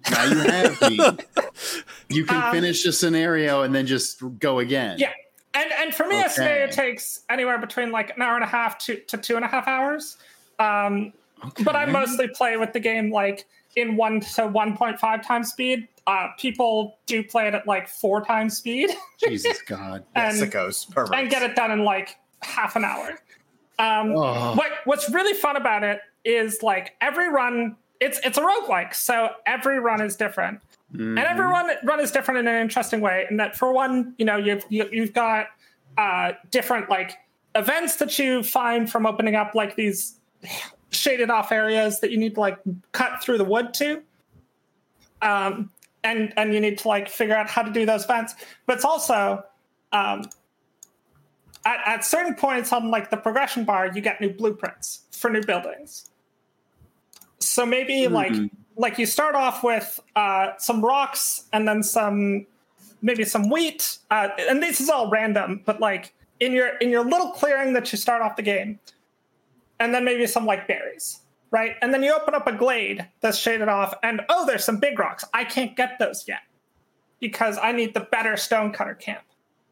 You can finish a scenario and then just go again. Yeah. And for me, a scenario takes anywhere between an hour and a half to 2.5 hours. But I mostly play with the game in 1 to 1.5 times speed. People do play it at 4 times speed. Jesus God. Sickos. Perfect. And get it done in half an hour. What's really fun about it is every run, it's a roguelike, so every run is different. And every run is different in an interesting way, in that for one, you've got different events that you find from opening up these shaded off areas that you need to cut through the wood to. And you need to figure out how to do those events. But it's also at certain points on the progression bar, you get new blueprints for new buildings. So maybe you start off with some rocks and then maybe some wheat, and this is all random, but in your little clearing that you start off the game, and then maybe some berries, right? And then you open up a glade that's shaded off, and there's some big rocks. I can't get those yet because I need the better stonecutter camp.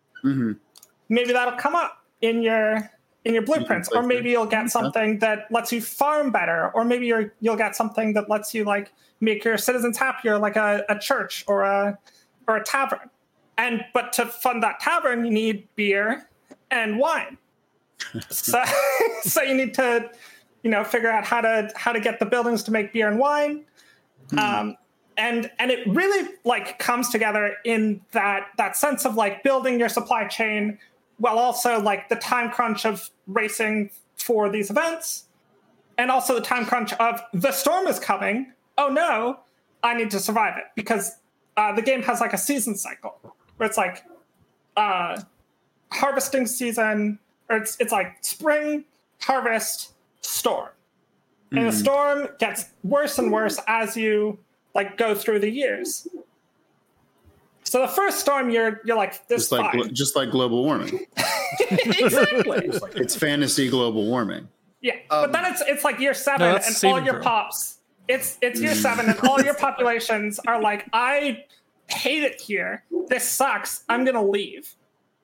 Maybe that'll come up in your blueprints, or maybe you'll get something that lets you farm better, or maybe you'll get something that lets you make your citizens happier, like a church or a tavern. But to fund that tavern, you need beer and wine. So you need to figure out how to get the buildings to make beer and wine. And it really comes together in that sense of building your supply chain, while also the time crunch of racing for these events, and also the time crunch of the storm is coming. Oh no, I need to survive it, because the game has a season cycle where it's harvesting season, or it's spring, harvest, storm. And the storm gets worse and worse as you go through the years. So the first storm, you're this fine. Just like global warming. Exactly. It's fantasy global warming. Yeah, but then it's year 7, and all your pops. It's year 7, and all your populations are I hate it here. This sucks. I'm gonna leave.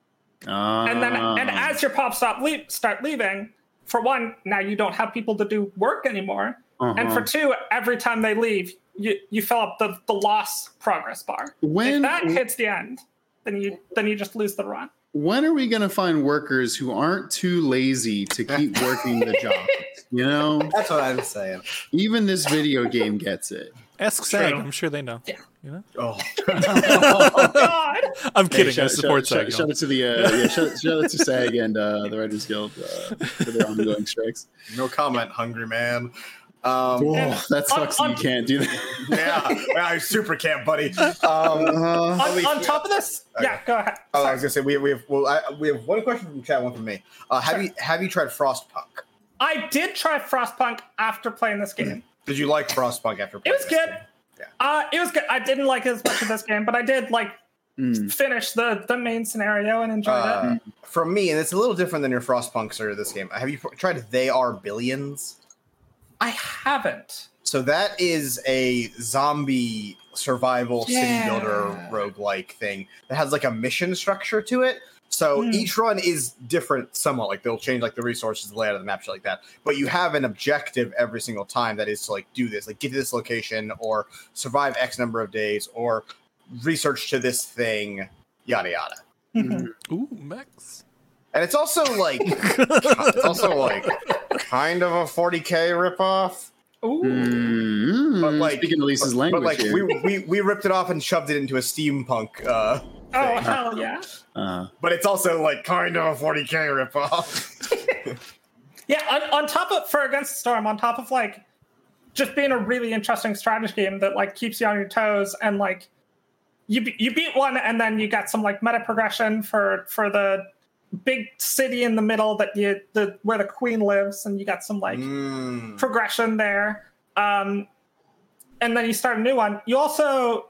And as your pops start leaving, for one, now you don't have people to do work anymore, and for two, every time they leave, you fill up the loss progress bar. If that hits the end, then you just lose the run. when are we going to find workers who aren't too lazy to keep working the job? You know, That's what I'm saying. even this video game gets it. Ask SAG. True. I'm sure they know. Yeah. You know? Oh, Oh God! I'm kidding. Hey, I support SAG. shout out to the shout out to SAG and the Writers Guild for their ongoing strikes. no comment, hungry man. Oh, that sucks. You can't do that. Yeah, I super can't, buddy. On top of this, yeah, go ahead. Oh, I was gonna say we have one question from chat, one from me. Have you tried Frostpunk? I did try Frostpunk after playing this game. Did you like Frostpunk after It playing was this good. game? It was good. I didn't like it as much as this game, but I did finish the main scenario and enjoyed it. From me, and it's a little different than your Frostpunks or this game. Have you tried They Are Billions? I haven't. So that is a zombie survival city builder roguelike thing that has like a mission structure to it. So each run is different somewhat. Like they'll change like the resources, the layout of the map, shit like that. But you have an objective every single time that is to like do this, like get to this location or survive X number of days or research to this thing, yada yada. Ooh, Max. And it's also like kind of a 40K ripoff. Ooh. But like speaking Lisa's language, but like here. we ripped it off and shoved it into a steampunk Oh, thing. hell yeah. But it's also like kind of a 40K ripoff. Yeah, on top of For Against the Storm, on top of like just being a really interesting strategy game that like keeps you on your toes and like you beat one and then you got some like meta progression for the big city in the middle where the queen lives, and you got some like progression there. And then you start a new one. You also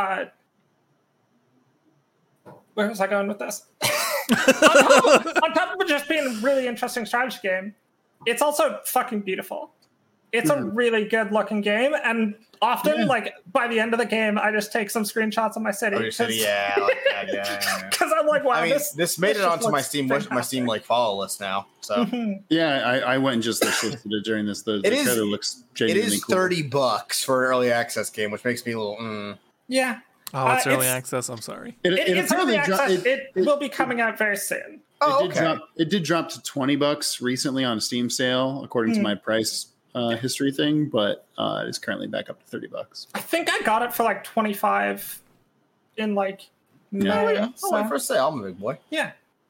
where was I going with this? on top of it just being a really interesting strategy game, it's also fucking beautiful. It's a really good looking game, and often, like by the end of the game, I just take some screenshots of my city. Oh, your city, yeah, I like that, yeah. Because I'm like, wow, I mean, this made it just onto my looks Steam fantastic. like follow list now. So Yeah, I went and just listed it during this. The trailer looks it genuinely is cool. $30 for an early access game, which makes me a little. Yeah. Oh, it's early it's- access. I'm sorry. It's early apparently access. It will be coming out very soon. Oh, okay. It did drop to $20 recently on a Steam sale, according to my price history thing, but it is currently back up to $30. I think I got it for like 25 in like May. Yeah. Yeah, So, I'll wait for a sale. I'm a big boy. yeah.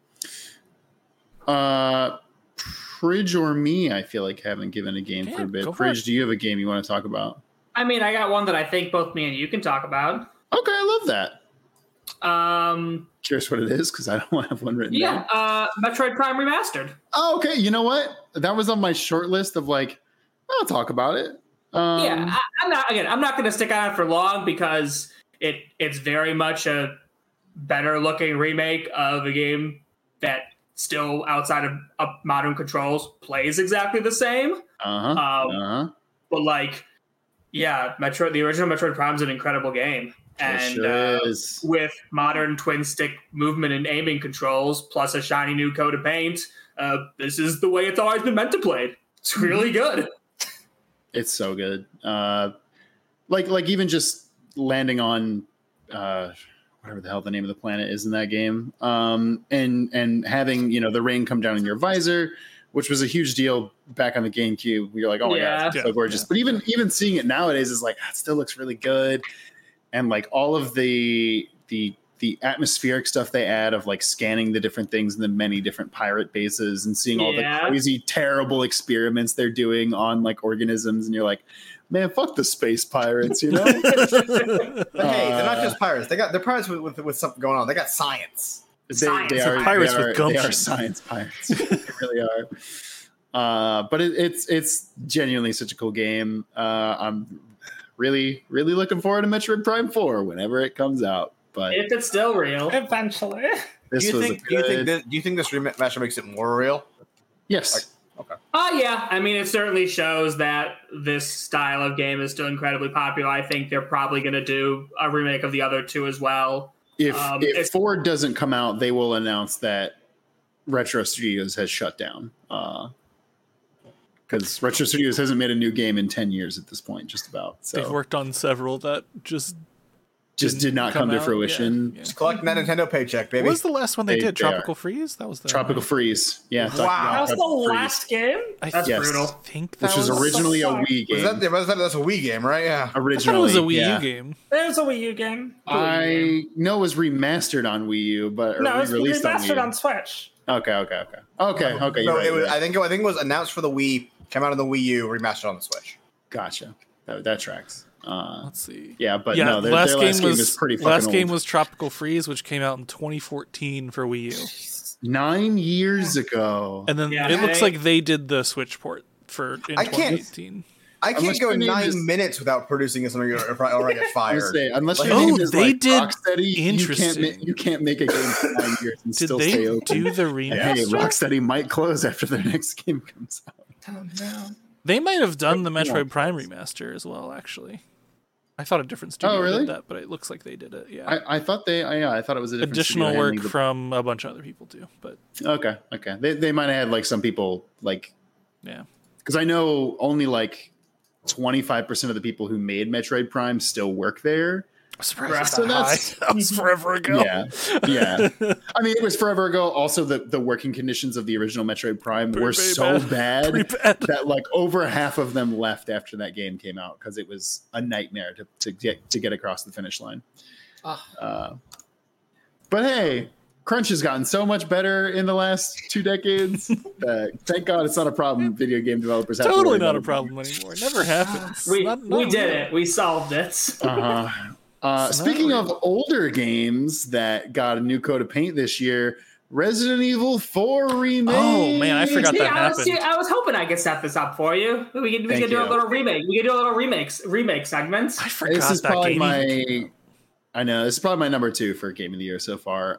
Pridge or me, I feel like haven't given a game for a bit. go for Pridge, it. do you have a game you want to talk about? I mean, I got one that I think both me and you can talk about. Okay, I love that. Curious what it is, because I don't have one written down. Metroid Prime Remastered. Oh, okay. You know what? That was on my short list of like, I'll talk about it. I'm not going to stick on it for long because it's very much a better looking remake of a game that still outside of modern controls plays exactly the same. But like, yeah, the original Metroid Prime is an incredible game. And sure is. With modern twin stick movement and aiming controls, plus a shiny new coat of paint, this is the way it's always been meant to play. It's really good. It's so good. Like even just landing on whatever the hell the name of the planet is in that game, and having the rain come down in your visor, which was a huge deal back on the GameCube. You're like, oh my god, it's so gorgeous. But even seeing it nowadays is like, it still looks really good. And like all of the atmospheric stuff they add of like scanning the different things in the many different pirate bases and seeing all the crazy, terrible experiments they're doing on like organisms. And you're like, man, fuck the space pirates, you know? Hey, they're not just pirates. They're pirates with something going on. They got science. They are pirates with gumption. They are science pirates. They really are. But it's genuinely such a cool game. I'm really, really looking forward to Metroid Prime 4 whenever it comes out. But If it's still real. Eventually. Do you think this remaster makes it more real? Yes. Okay. Yeah. I mean, it certainly shows that this style of game is still incredibly popular. I think they're probably going to do a remake of the other two as well. If 4 doesn't come out, they will announce that Retro Studios has shut down. Because Retro Studios hasn't made a new game in 10 years at this point, just about. So They've worked on several that just just did not come to out. fruition. Yeah. Just collect that Nintendo paycheck, baby. What was the last one they did? They Tropical Freeze? That was the Tropical Freeze. Yeah. Wow. That was the Tropical Freeze, last game? That's Yes. brutal. think that which was originally a Fuck. Wii game. That's a Wii game, right? Yeah. I thought it Originally, was a Wii yeah. U game. It was a Wii U game. I know it was remastered on Wii U, but No, it was released on Wii remastered U. on Switch. Okay. You're No, right, it was, you're right. I think it was announced for the Wii, came out on the Wii U, remastered on the Switch. Gotcha. That tracks. Let's see. Yeah, but Yeah, no, their last game is pretty fucking last game old. was Tropical Freeze, which came out in 2014 for Wii U, 9 years ago. and then Yeah, it looks they- like they did the Switch port for in I can't- 2018. I can't Unless go your name 9 is- minutes without producing something or I get I was fired. gonna say, unless Like- your name Oh, is they like did- Rocksteady, interesting. you can't make a game for 9 years and Did still they stay open. do the And hey, remaster? Rocksteady might close after their next game comes out. Oh, no. They might have done the Come on. Metroid Prime remaster as well. Actually, I thought a different studio really? did that, but it looks like they did it. Yeah, I thought I thought it was a different additional studio work handling the- from a bunch of other people too. But Okay. They might have had like some people like yeah, because I know only like 25% of the people who made Metroid Prime still work there. I'm surprised So that's that's- high. That was forever ago. Yeah. I mean, it was forever ago. Also, the working conditions of the original Metroid Prime were Pretty so bad Pretty bad. that like over half of them left after that game came out because it was a nightmare to get across the finish line. But hey, crunch has gotten so much better in the last 2 decades. Thank God it's not a problem video game developers have to Totally worry not a about. problem anymore. It never happens. We Not did really. it. We solved it. Speaking of older games that got a new coat of paint this year, Resident Evil 4 remake. Oh man, I forgot See, that I happened. was hoping I could set this up for you. We Thank could do you. a little remake. We could do a little remake segment. I This forgot is that probably game. I know this is probably my number 2 for game of the year so far.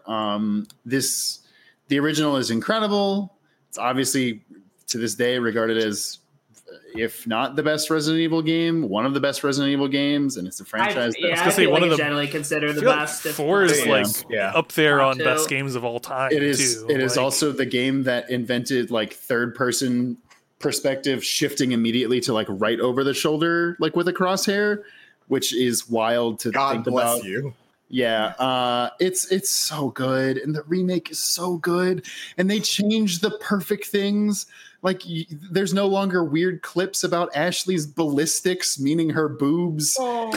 The original is incredible. It's obviously to this day regarded as, if not the best Resident Evil game, one of the best Resident Evil games, and it's a franchise. I gonna say feel one like of it's the- generally considered I the feel like best. if 4 is not- like Yeah. up there on Top best two. games of all time. It is. Too. It is Like, also the game that invented like third person perspective, shifting immediately to like right over the shoulder, like with a crosshair, which is wild to God think bless about. you. Yeah, it's so good, and the remake is so good, and they changed the perfect things. Like, there's no longer weird clips about Ashley's ballistics, meaning her boobs, Oh,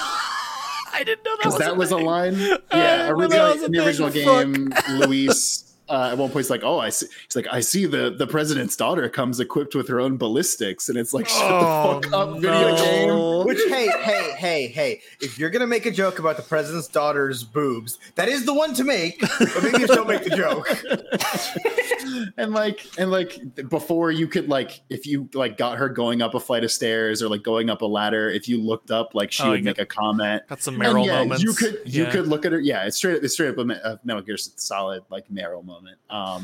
I didn't know that because that was a line. didn't Yeah, know that was a in the thing. original Fuck. game, Luis. At one point, he's like, "Oh, I see." He's like, "I see the president's daughter comes equipped with her own ballistics," and it's like, "Shut Oh, the fuck up, video game." no. Which, hey, if you're gonna make a joke about the president's daughter's boobs, that is the one to make, but maybe just don't make the joke. and like before you could like, if you like got her going up a flight of stairs or like going up a ladder, if you looked up, like she Oh, would you make a comment. Got some And Meryl yeah, moments. you could Yeah. look at her. Yeah, it's straight up a Metal Gear Solid like Meryl moment.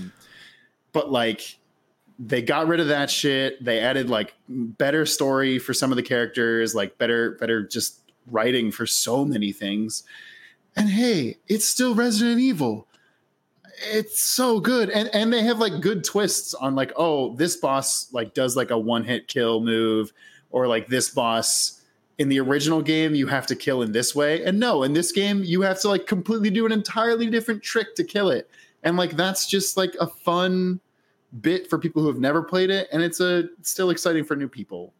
But like they got rid of that shit. They added like better story for some of the characters, like better just writing for so many things. And hey, it's still Resident Evil. It's so good. And they have like good twists on like, oh, this boss like does like a one-hit kill move, or like this boss in the original game you have to kill in this way. And no, in this game you have to like completely do an entirely different trick to kill it. And like that's just like a fun bit for people who have never played it, and it's still exciting for new people.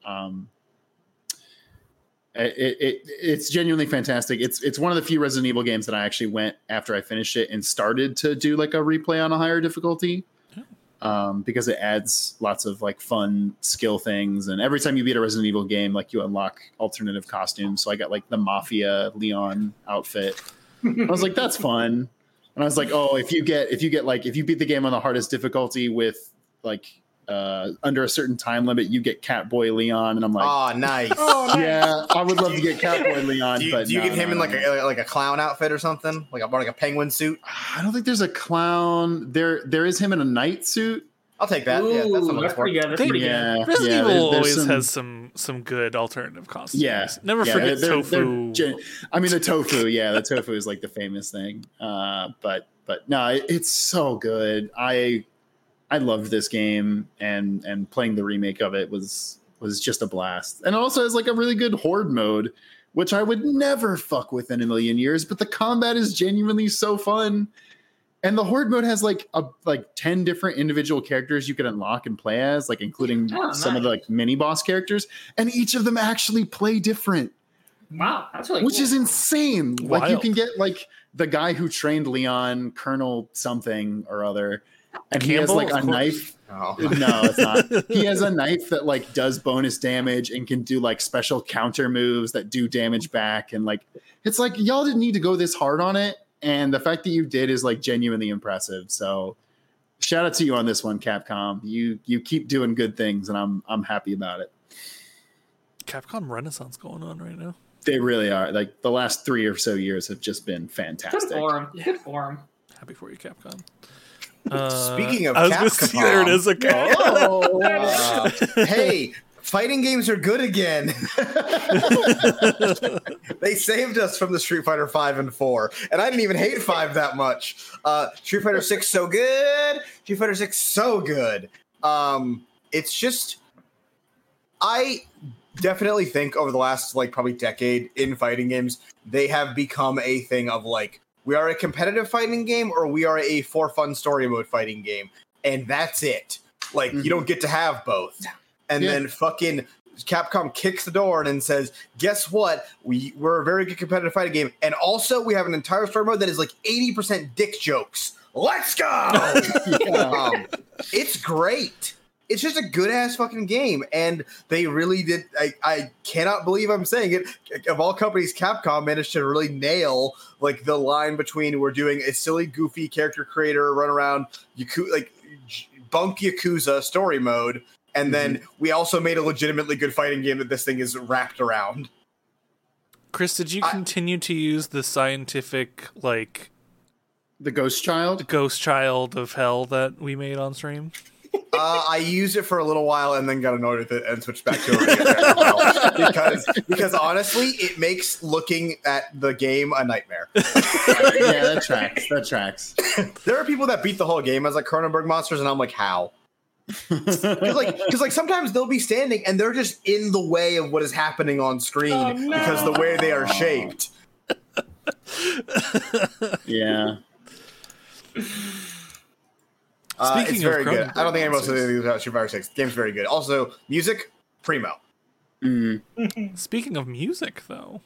It's genuinely fantastic. It's one of the few Resident Evil games that I actually went after I finished it and started to do like a replay on a higher difficulty, because it adds lots of like fun skill things. And every time you beat a Resident Evil game, like you unlock alternative costumes. So I got like the Mafia Leon outfit. I was like, that's fun. And I was like, oh, if you beat the game on the hardest difficulty with like under a certain time limit, you get Catboy Leon. And I'm like, Oh, nice. yeah, I would love to get Catboy Leon. Do you, but do you no, get him no, in like a clown outfit or something, like a penguin suit? I don't think there's a clown. There is him in a knight suit. I'll take that. Ooh, Yeah, that's something that's pretty good. That's They- pretty good. Yeah, Resident yeah, Evil there's always some- has some good alternative costumes. Yeah, Never yeah, forget they're tofu. I mean, the tofu. Yeah, the tofu is like the famous thing. But no, it's so good. I loved this game, and playing the remake of it was just a blast. And it also has like a really good horde mode which I would never fuck with in a million years, but the combat is genuinely so fun. And the Horde mode has like 10 different individual characters you can unlock and play as, like including some of the like mini boss characters, and each of them actually play different. Wow, that's really which cool. is insane. Wild. Like you can get like the guy who trained Leon, Colonel something or other, and he has Campbell, like a of course. knife. Oh. No, it's not. He has a knife that like does bonus damage and can do like special counter moves that do damage back. And like, it's like y'all didn't need to go this hard on it. And the fact that you did is like genuinely impressive. So shout out to you on this one, Capcom. You keep doing good things, and I'm happy about it. Capcom Renaissance going on right now. They really are. Like the last 3 or so years have just been Good fantastic. for him. Good for him. Happy for you, Capcom. Speaking of I was gonna Capcom, see, there it is. Okay. Hey, fighting games are good again. They saved us from the Street Fighter 5 and 4, and I didn't even hate 5 that much. Street Fighter 6 so good. Street Fighter 6 so good. It's just, I definitely think over the last like probably decade in fighting games, they have become a thing of like, we are a competitive fighting game or we are a for fun story mode fighting game, and that's it. Like you don't get to have both. And then fucking Capcom kicks the door and says, guess what? We're a very good competitive fighting game. And also we have an entire story mode that is like 80% dick jokes. Let's go! It's great. It's just a good-ass fucking game. And they really did. I cannot believe I'm saying it. Of all companies, Capcom managed to really nail like the line between we're doing a silly, goofy character creator run around, bunk Yakuza story mode. And then we also made a legitimately good fighting game that this thing is wrapped around. Chris, did you continue to use the scientific, like, The Ghost Child? Ghost Child of Hell that we made on stream? I used it for a little while and then got annoyed with it and switched back to it because honestly, it makes looking at the game a nightmare. Yeah, that tracks. That tracks. There are people that beat the whole game as like Cronenberg monsters, and I'm like, how? Because sometimes they'll be standing and they're just in the way of what is happening on screen because the way they are shaped. Yeah. Speaking it's very of good. I don't think anyone else Cronenberg knows about Street Fighter 6. The game's very good. Also, music, primo. Speaking of music, though,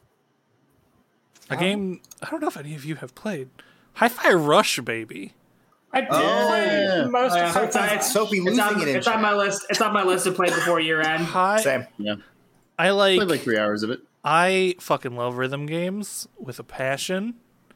a game I don't know if any of you have played, Hi-Fi Rush, baby. I did play most of It's Sophie It's losing on, it in it's on my list. It's on my list to play before year end. Same. Yeah. I like Played like 3 hours of it. I fucking love rhythm games with a passion.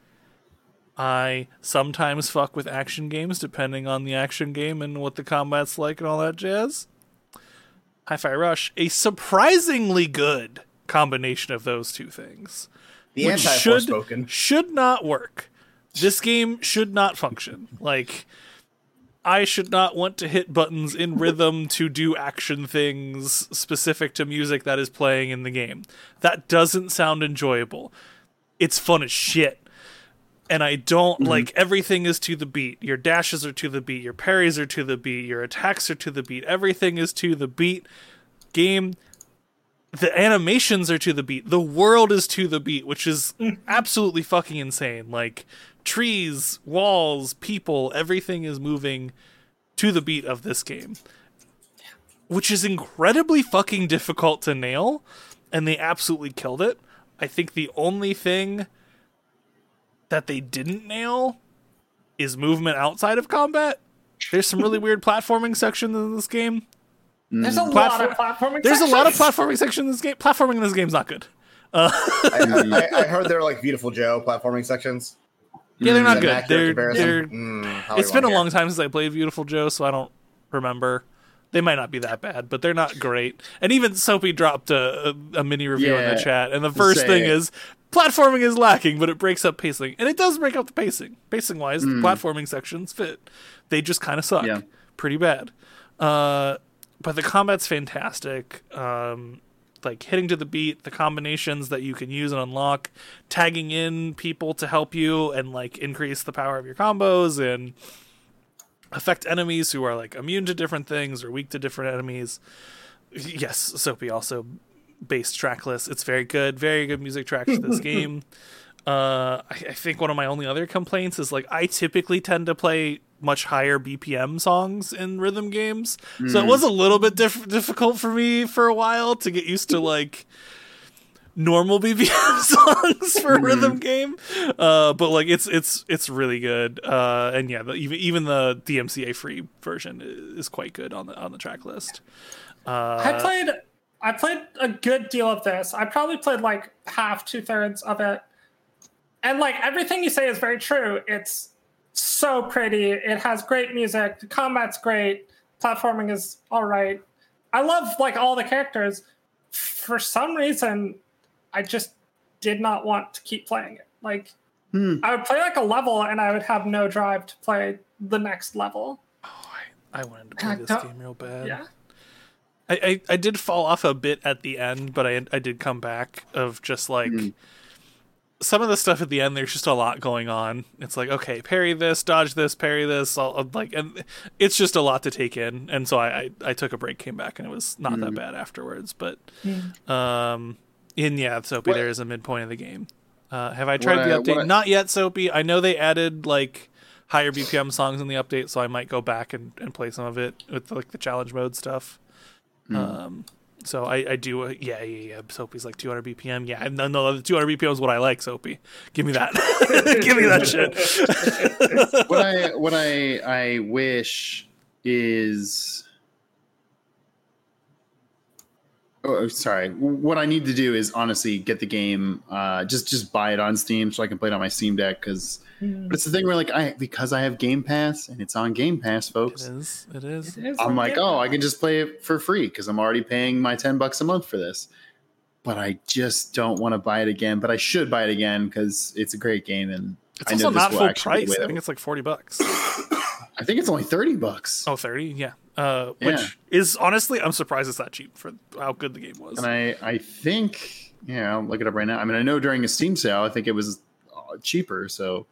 I sometimes fuck with action games depending on the action game and what the combat's like and all that jazz. Hi-Fi Rush, a surprisingly good combination of those two things. The which anti-Forspoken. should not work. This game should not function. Like, I should not want to hit buttons in rhythm to do action things specific to music that is playing in the game. That doesn't sound enjoyable. It's fun as shit. And I don't like, everything is to the beat. Your dashes are to the beat. Your parries are to the beat. Your attacks are to the beat. Everything is to the beat. Game, the animations are to the beat. The world is to the beat, which is absolutely fucking insane. Like, trees, walls, people, everything is moving to the beat of this game. Which is incredibly fucking difficult to nail, and they absolutely killed it. I think the only thing that they didn't nail is movement outside of combat. There's some really weird platforming sections in this game. There's a lot of platforming There's sections. a lot of platforming sections in this game. Platforming in this game's not good. I heard they're like Beautiful Joe platforming sections. Yeah, they're not Is that good. an accurate They're comparison? How do it's I been a want long time since I played Beautiful Joe, so I don't remember. They might not be that bad, but they're not great. And even Soapy dropped a mini review in the chat, and the first thing is platforming is lacking, but it breaks up pacing. And it does break up the pacing. Pacing-wise, the platforming sections fit. They just kind of suck. Yeah. Pretty bad. But the combat's fantastic. Like, hitting to the beat, the combinations that you can use and unlock, tagging in people to help you and, like, increase the power of your combos and affect enemies who are, like, immune to different things or weak to different enemies. Yes, Soapy also based track list. It's very good music tracks to this game. I think one of my only other complaints is like I typically tend to play much higher BPM songs in rhythm games, so it was a little bit difficult for me for a while to get used to like normal BPM songs for a rhythm game. But like it's really good. And yeah, even the DMCA free version is quite good on the track list. I played a good deal of this. I probably played like half, 2/3 of it. And like everything you say is very true. It's so pretty. It has great music. The combat's great. Platforming is all right. I love like all the characters. For some reason, I just did not want to keep playing it. Like I would play like a level and I would have no drive to play the next level. Oh, I wanted to play this game real bad. Yeah. I did fall off a bit at the end, but I did come back of just like some of the stuff at the end. There's just a lot going on. It's like, okay, parry this, dodge this, parry this, and it's just a lot to take in. And so I took a break, came back, and it was not that bad afterwards. But Soapy, there is a midpoint of the game. Have I tried the update? Not yet, Soapy. I know they added like higher BPM songs in the update, so I might go back and play some of it with like the challenge mode stuff. So I do, yeah. Soapy's like 200 BPM. Yeah, no, the 200 BPM is what I like, Soapy. Give me that. Give me that shit. What I wish is... Oh, sorry. What I need to do is honestly get the game, just buy it on Steam so I can play it on my Steam Deck. But it's the thing where because I have Game Pass and it's on Game Pass, folks. It is. I'm like, I can just play it for free because I'm already paying my $10 a month for this. But I just don't want to buy it again. But I should buy it again because it's a great game and it's also not full price. I think it's like $40. I think it's only $30. Oh, 30? Yeah. Which is honestly, I'm surprised it's that cheap for how good the game was. And I think, I'll look it up right now. I mean, I know during a Steam sale, I think it was cheaper. So,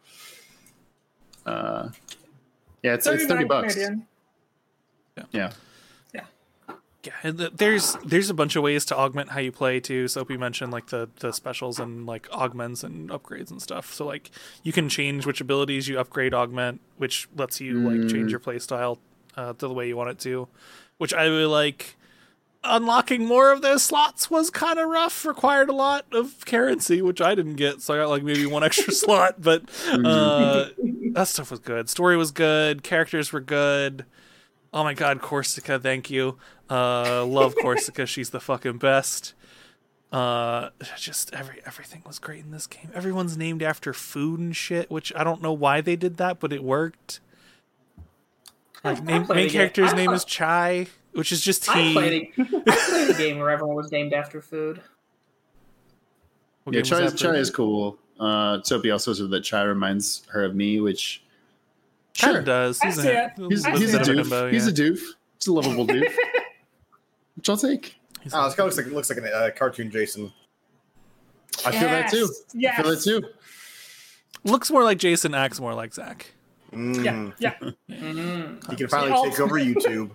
it's $30. Canadian. Yeah. Yeah, there's a bunch of ways to augment how you play too. Soapy mentioned like the specials and like augments and upgrades and stuff. So like you can change which abilities you upgrade, augment, which lets you like change your play style to the way you want it to. Which I really like. Unlocking more of those slots was kind of rough. Required a lot of currency, which I didn't get. So I got like maybe one extra slot, but that stuff was good. Story was good. Characters were good. Oh my god, Corsica, thank you. Love Corsica, she's the fucking best. Just everything was great in this game. Everyone's named after food and shit, which I don't know why they did that, but it worked. Like main character's name is Chai, which is just he. I played a game where everyone was named after food. Yeah, Chai is cool. Sophie also said that Chai reminds her of me, which kind of does. He's a doof. He's a doof. He's a lovable doof. Which I'll take. This guy looks like a cartoon Jason. I feel that too. Yes. I feel that too. Looks more like Jason, acts more like Zach. Yeah. He can finally take over YouTube.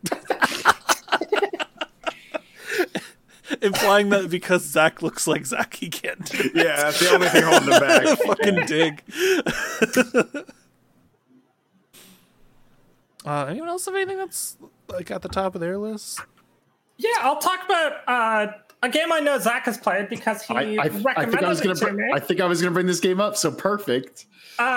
Implying that because Zach looks like Zach, he can't do it. Yeah, that's the only thing holding him back. Fucking dig. Anyone else have anything that's like at the top of their list? Yeah, I'll talk about a game I know Zach has played because he recommended it to me. I think I was going to bring this game up, so perfect.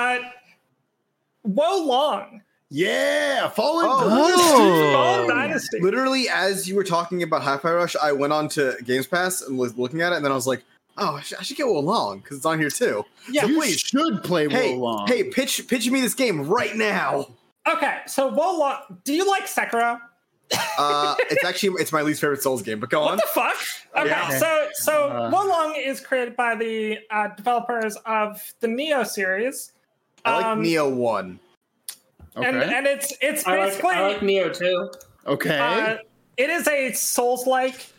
Wo Long. Yeah, Fallen Dynasty. Literally, as you were talking about Hi-Fi Rush, I went on to Games Pass and was looking at it, and then I was like, oh, I should get Wo Long, because it's on here too. Yeah, so you should play Wo Long. Hey, pitch me this game right now. Okay, so Wo Long, do you like Sekiro? It's my least favorite Souls game, but go on. What the fuck? Okay, Yeah. so Wo Long is created by the developers of the Nioh series. I like Nioh 1. Okay. And it's basically I like Nioh too. Okay. It is a Souls-like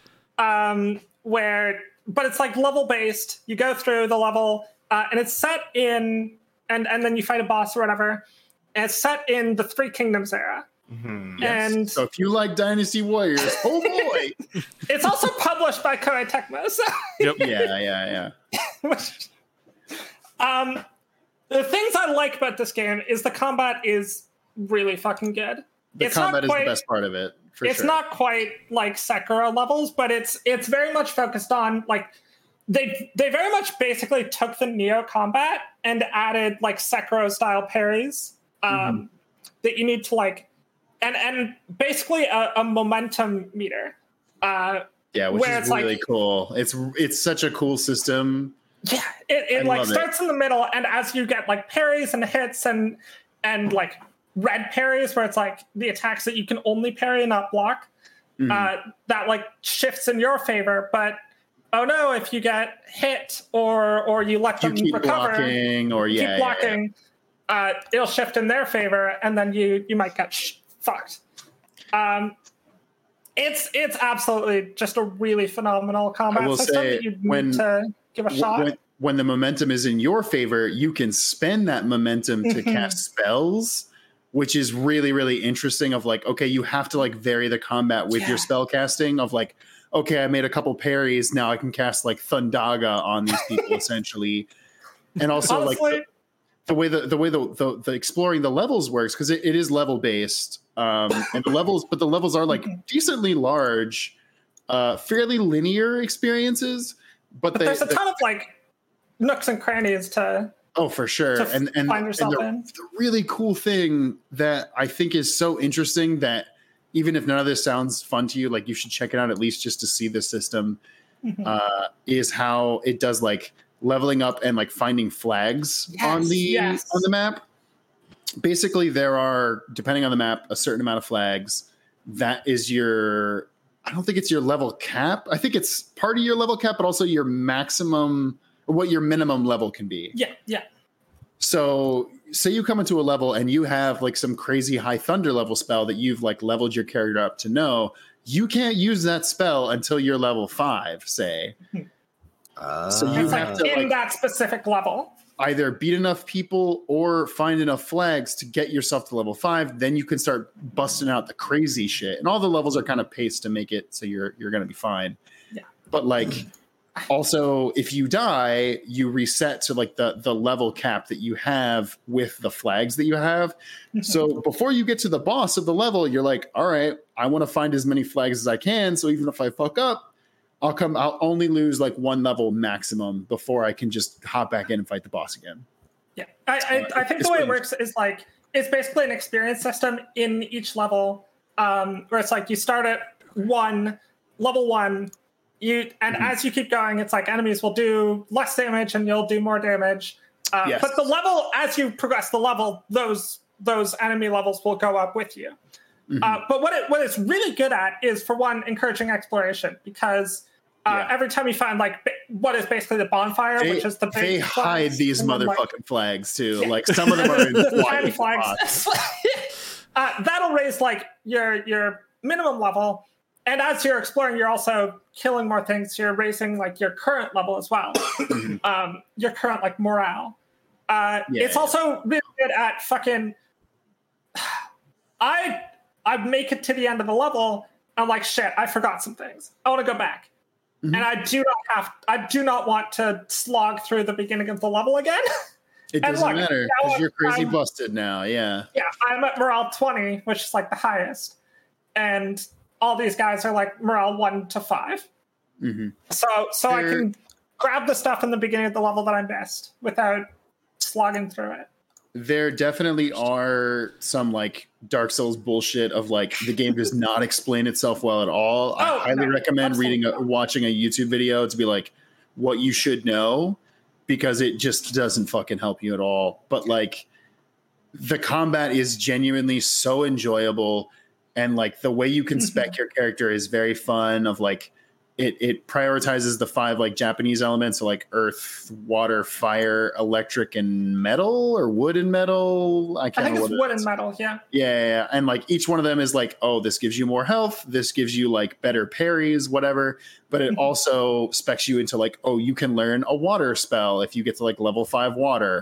but it's like level based. You go through the level and it's set in and then you fight a boss or whatever. And it's set in the Three Kingdoms era. And so if you like Dynasty Warriors, oh boy, it's also published by Koei Tecmo. So Yep. yeah. The things I like about this game is the combat is really fucking good. The combat is the best part of it. It's not quite like Sekiro levels, but it's very much focused on like they very much basically took the Neo combat and added like Sekiro style parries that you need to like and basically a momentum meter. Which is really like, cool. It's such a cool system. Yeah, it like starts in the middle, and as you get like parries and hits and like red parries, where it's like the attacks that you can only parry and not block, that like shifts in your favor. But oh no, if you get hit or you let them keep recover, blocking, or keep blocking, it'll shift in their favor, and then you might get fucked. It's absolutely just a really phenomenal combat system that you need to give a shot. When the momentum is in your favor, you can spend that momentum to cast spells, which is really, really interesting. Of like, okay, you have to like vary the combat with your spell casting. Of like, okay, I made a couple parries, now I can cast like Thundaga on these people essentially, and also honestly, like the way the exploring the levels works, because it is level based, and the levels are like decently large, fairly linear experiences. But there's a ton of like nooks and crannies to for sure, and find yourself in. The really cool thing that I think is so interesting, that even if none of this sounds fun to you, like you should check it out at least just to see the system, is how it does like leveling up and like finding flags on the map. Basically, there are, depending on the map, a certain amount of flags. That is your, I don't think it's your level cap. I think it's part of your level cap, but also your maximum, or what your minimum level can be. Yeah. So say you come into a level and you have like some crazy high thunder level spell that you've like leveled your character up to know. You can't use that spell until you're level 5, say. So you have to in that specific level either beat enough people or find enough flags to get yourself to level 5. Then you can start busting out the crazy shit. And all the levels are kind of paced to make it so you're going to be fine. Yeah. But like, also, if you die, you reset to like the level cap that you have with the flags that you have. So before you get to the boss of the level, you're like, all right, I want to find as many flags as I can. So even if I fuck up, I'll only lose like 1 level maximum before I can just hop back in and fight the boss again. Yeah. I think the way it works is like, it's basically an experience system in each level, where it's like you start at level 1, as you keep going, it's like enemies will do less damage and you'll do more damage. But the level, as you progress the level, those enemy levels will go up with you. But what it's really good at is, for one, encouraging exploration, because every time you find like what is basically the bonfire, which is the big they hide these motherfucking flags too. Like some of them are in tiny flags. That'll raise like your minimum level, and as you're exploring, you're also killing more things. You're raising like your current level as well, your current like morale. It's also really good at fucking. I make it to the end of the level. I'm like, shit, I forgot some things. I want to go back. And I do not want to slog through the beginning of the level again. It doesn't matter because you're crazy busted now. Yeah. Yeah. I'm at morale 20, which is like the highest. And all these guys are like morale 1 to 5. So I can grab the stuff in the beginning of the level that I missed without slogging through it. There definitely are some like Dark Souls bullshit of like the game does not explain itself well at all. I highly recommend watching a YouTube video to be like what you should know, because it just doesn't fucking help you at all. But like the combat is genuinely so enjoyable, and like the way you can spec your character is very fun. Of like it prioritizes the 5 like Japanese elements, so like earth, water, fire, electric, and metal, or wood and metal. I think it's wood and metal. Yeah. Yeah. And like each one of them is like, oh, this gives you more health. This gives you like better parries, whatever. But it also specs you into like, oh, you can learn a water spell if you get to like level 5 water.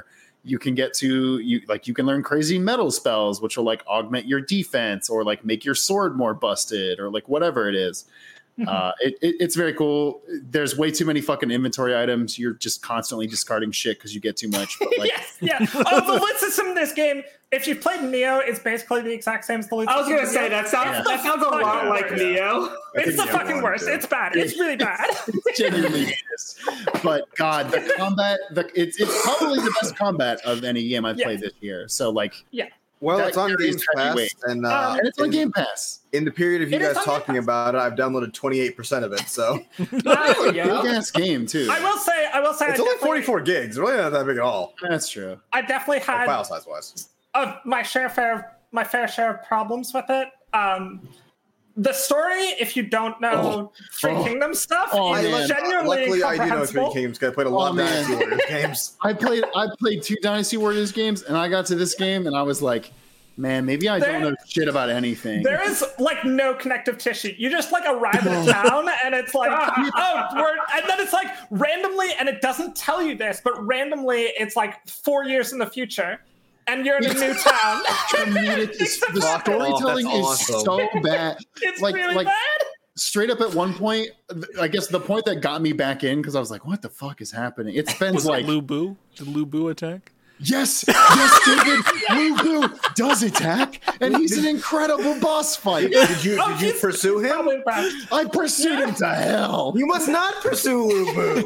you can get to you can learn crazy metal spells, which will like augment your defense or like make your sword more busted or like whatever it is. It's very cool. There's way too many fucking inventory items. You're just constantly discarding shit because you get too much. But like, yes, yeah. The loot system in this game, if you've played Neo, it's basically the exact same as the loot system. I was gonna say that sounds a lot like Neo. It's the fucking worst. It's bad. It's really bad. It genuinely is. But God, the combat, it's probably the best combat of any game I've played this year. So like, well, that it's on carries Game heavy Pass, weight. and it's on Game Pass. In the period of you It is guys on Game talking Pass. about it, I've downloaded 28% of it. So There we Big go. ass game too. I will say, it's only 44 gigs. Really not that big at all. That's true. I definitely had File size wise. my fair share of problems with it. The story, if you don't know Three Kingdoms stuff, is genuinely Luckily, I do know Three incomprehensible. Kingdoms because I played a lot of man. Dynasty Warriors games. I played 2 Dynasty Warriors games, and I got to this game, and I was like, man, maybe I don't know shit about anything. There is like no connective tissue. You just like arrive at a town and it's like, and then it's like randomly, and it doesn't tell you this, but randomly it's like 4 years in the future, and you're in a new town. The storytelling that's is so bad. It's like, really bad. Straight up at one point, I guess the point that got me back in because I was like, "What the fuck is happening?" It spends Was like it Lu Bu? Did Lu Bu attack? Yes, David. Lu Bu does attack, and he's an incredible boss fight. Did you pursue him? Probably bad. I pursued him to hell. You must not pursue Lu Bu.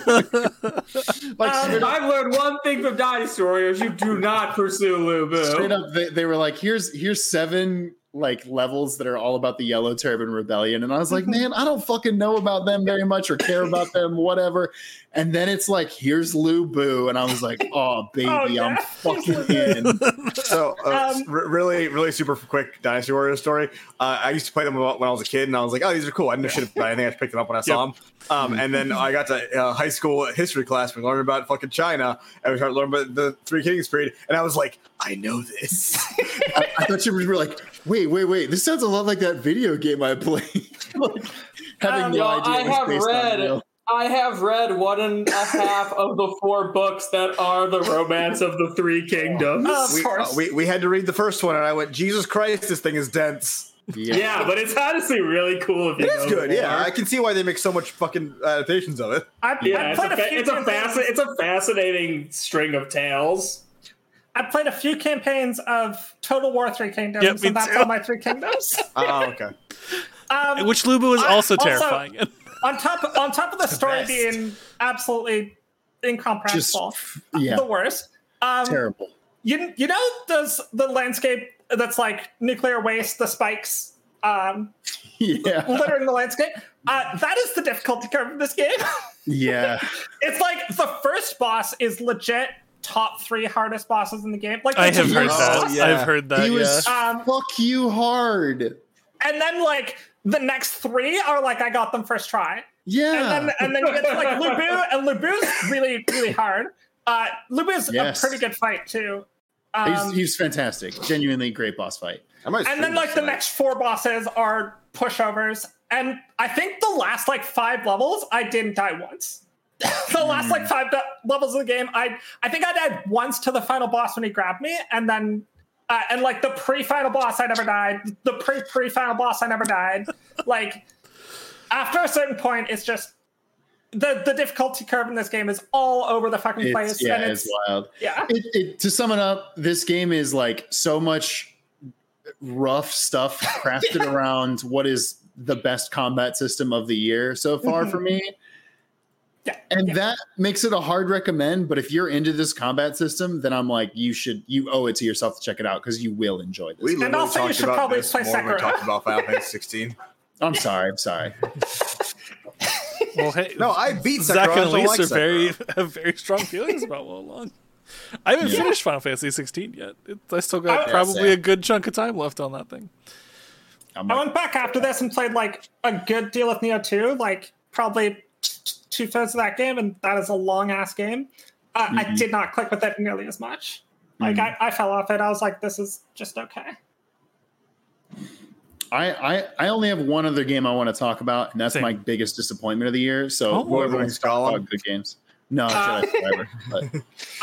I've learned one thing from Dynasty Warriors: you do not pursue Lu Bu. Straight up, they were like, "Here's 7 like levels that are all about the Yellow Turban Rebellion," and I was like, "Man, I don't fucking know about them very much or care about them, whatever." And then it's like, "Here's Lu Bu," and I was like, "Oh baby, I'm fucking in." So, really, really super quick Dynasty Warriors story. I used to play them when I was a kid, and I was like, "Oh, these are cool." I didn't know shit about anything. I just picked them up when I saw them. And then I got to high school history class. We learned about fucking China, and we started learning about the Three Kingdoms period. And I was like, "I know this." I thought you were like, wait. This sounds a lot like that video game I played. Like, having no idea it was based on real. I have read 1.5 of the 4 books that are the Romance of the Three Kingdoms. Of course. We had to read the first one, and I went, "Jesus Christ, this thing is dense." Yeah, but it's honestly really cool. If you It is know good. more. Yeah, I can see why they make so much fucking adaptations of it. I played a few campaigns. It's a fascinating string of tales. I played a few campaigns of Total War Three Kingdoms, Yep, me and that's too. all my Three Kingdoms. Oh, okay. Which Lu Bu is also also- terrifying. on top of the story best. being absolutely incomprehensible, yeah. the worst. Terrible. You know the landscape that's like nuclear waste, the spikes Yeah. littering the landscape. That is the difficulty curve of this game. Yeah. It's like the first boss is legit top 3 hardest bosses in the game. Like I have heard Oh, that. yeah. I've heard that. He was Um, fuck you hard. and then like the next 3 are like I got them first try. Yeah. And then you get to like Lu Bu, and Lu Bu's really, really hard. Lu Bu's Yes. a pretty good fight too. He's fantastic. Genuinely great boss fight. I might And stream then like this the tonight. next 4 bosses are pushovers. And I think the last like 5 levels, I didn't die once. The last like 5 levels of the game, I think I died once to the final boss when he grabbed me, and then and like the pre-final boss, I never died. The pre-final boss, I never died. Like after a certain point, it's just the difficulty curve in this game is all over the fucking place. Yeah, and it's wild. Yeah. To sum it up, this game is like so much rough stuff crafted around what is the best combat system of the year so far for me. Yeah. And that makes it a hard recommend, but if you're into this combat system, then I'm like, you owe it to yourself to check it out because you will enjoy this. We literally also you talked should about probably this play more when we Sekiro. talked about Final Fantasy 16. I'm sorry. Well, hey, No, I beat Sekiro. Zach I and don't Elise like have very strong feelings about Wolong. I haven't finished Final Fantasy 16 yet. I still got probably same. a good chunk of time left on that thing. I'm I like, went back after this and played like a good deal with Neo 2, like probably 2/3 of that game, and that is a long ass game. I did not click with it nearly as much. Like I fell off it. I was like, this is just okay. I only have one other game I want to talk about, and that's Same. my biggest disappointment of the year. So Oh. whoever wants to talk Golem. about good games. No, Jedi Survivor. But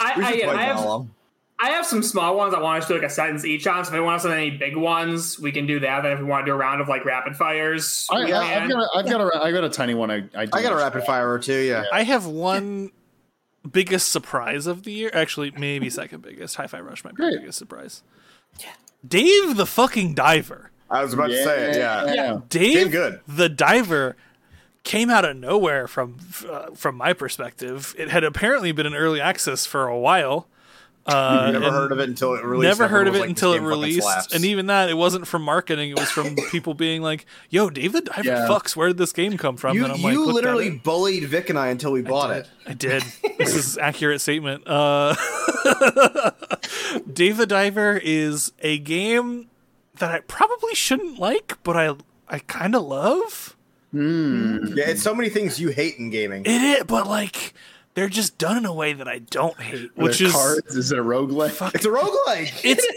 I have some small ones I want us to do like a sentence each on. So if anyone wants any big ones, we can do that. Then if we want to do a round of like rapid fires, I've got a tiny one. I got a rapid fire or two. Yeah, I have one biggest surprise of the year. Actually, maybe second biggest. Hi-Fi Rush might be the biggest surprise. Yeah, Dave the fucking Diver. I was about to say it. Yeah. Dave good. the Diver came out of nowhere from my perspective. It had apparently been in early access for a while. Never heard of it until it released. Never heard of it until it released, and even that, it wasn't from marketing. It was from people being like, "Yo, Dave the Diver fucks. Where did this game come from?" You, and I'm you like, literally bullied Vic and I until we bought it. I did. This is an accurate statement. Dave the Diver is a game that I probably shouldn't like, but I kind of love. Yeah, it's so many things you hate in gaming. It is, but like. They're just done in a way that I don't hate, which is cards. Is it a roguelike? It's a roguelike.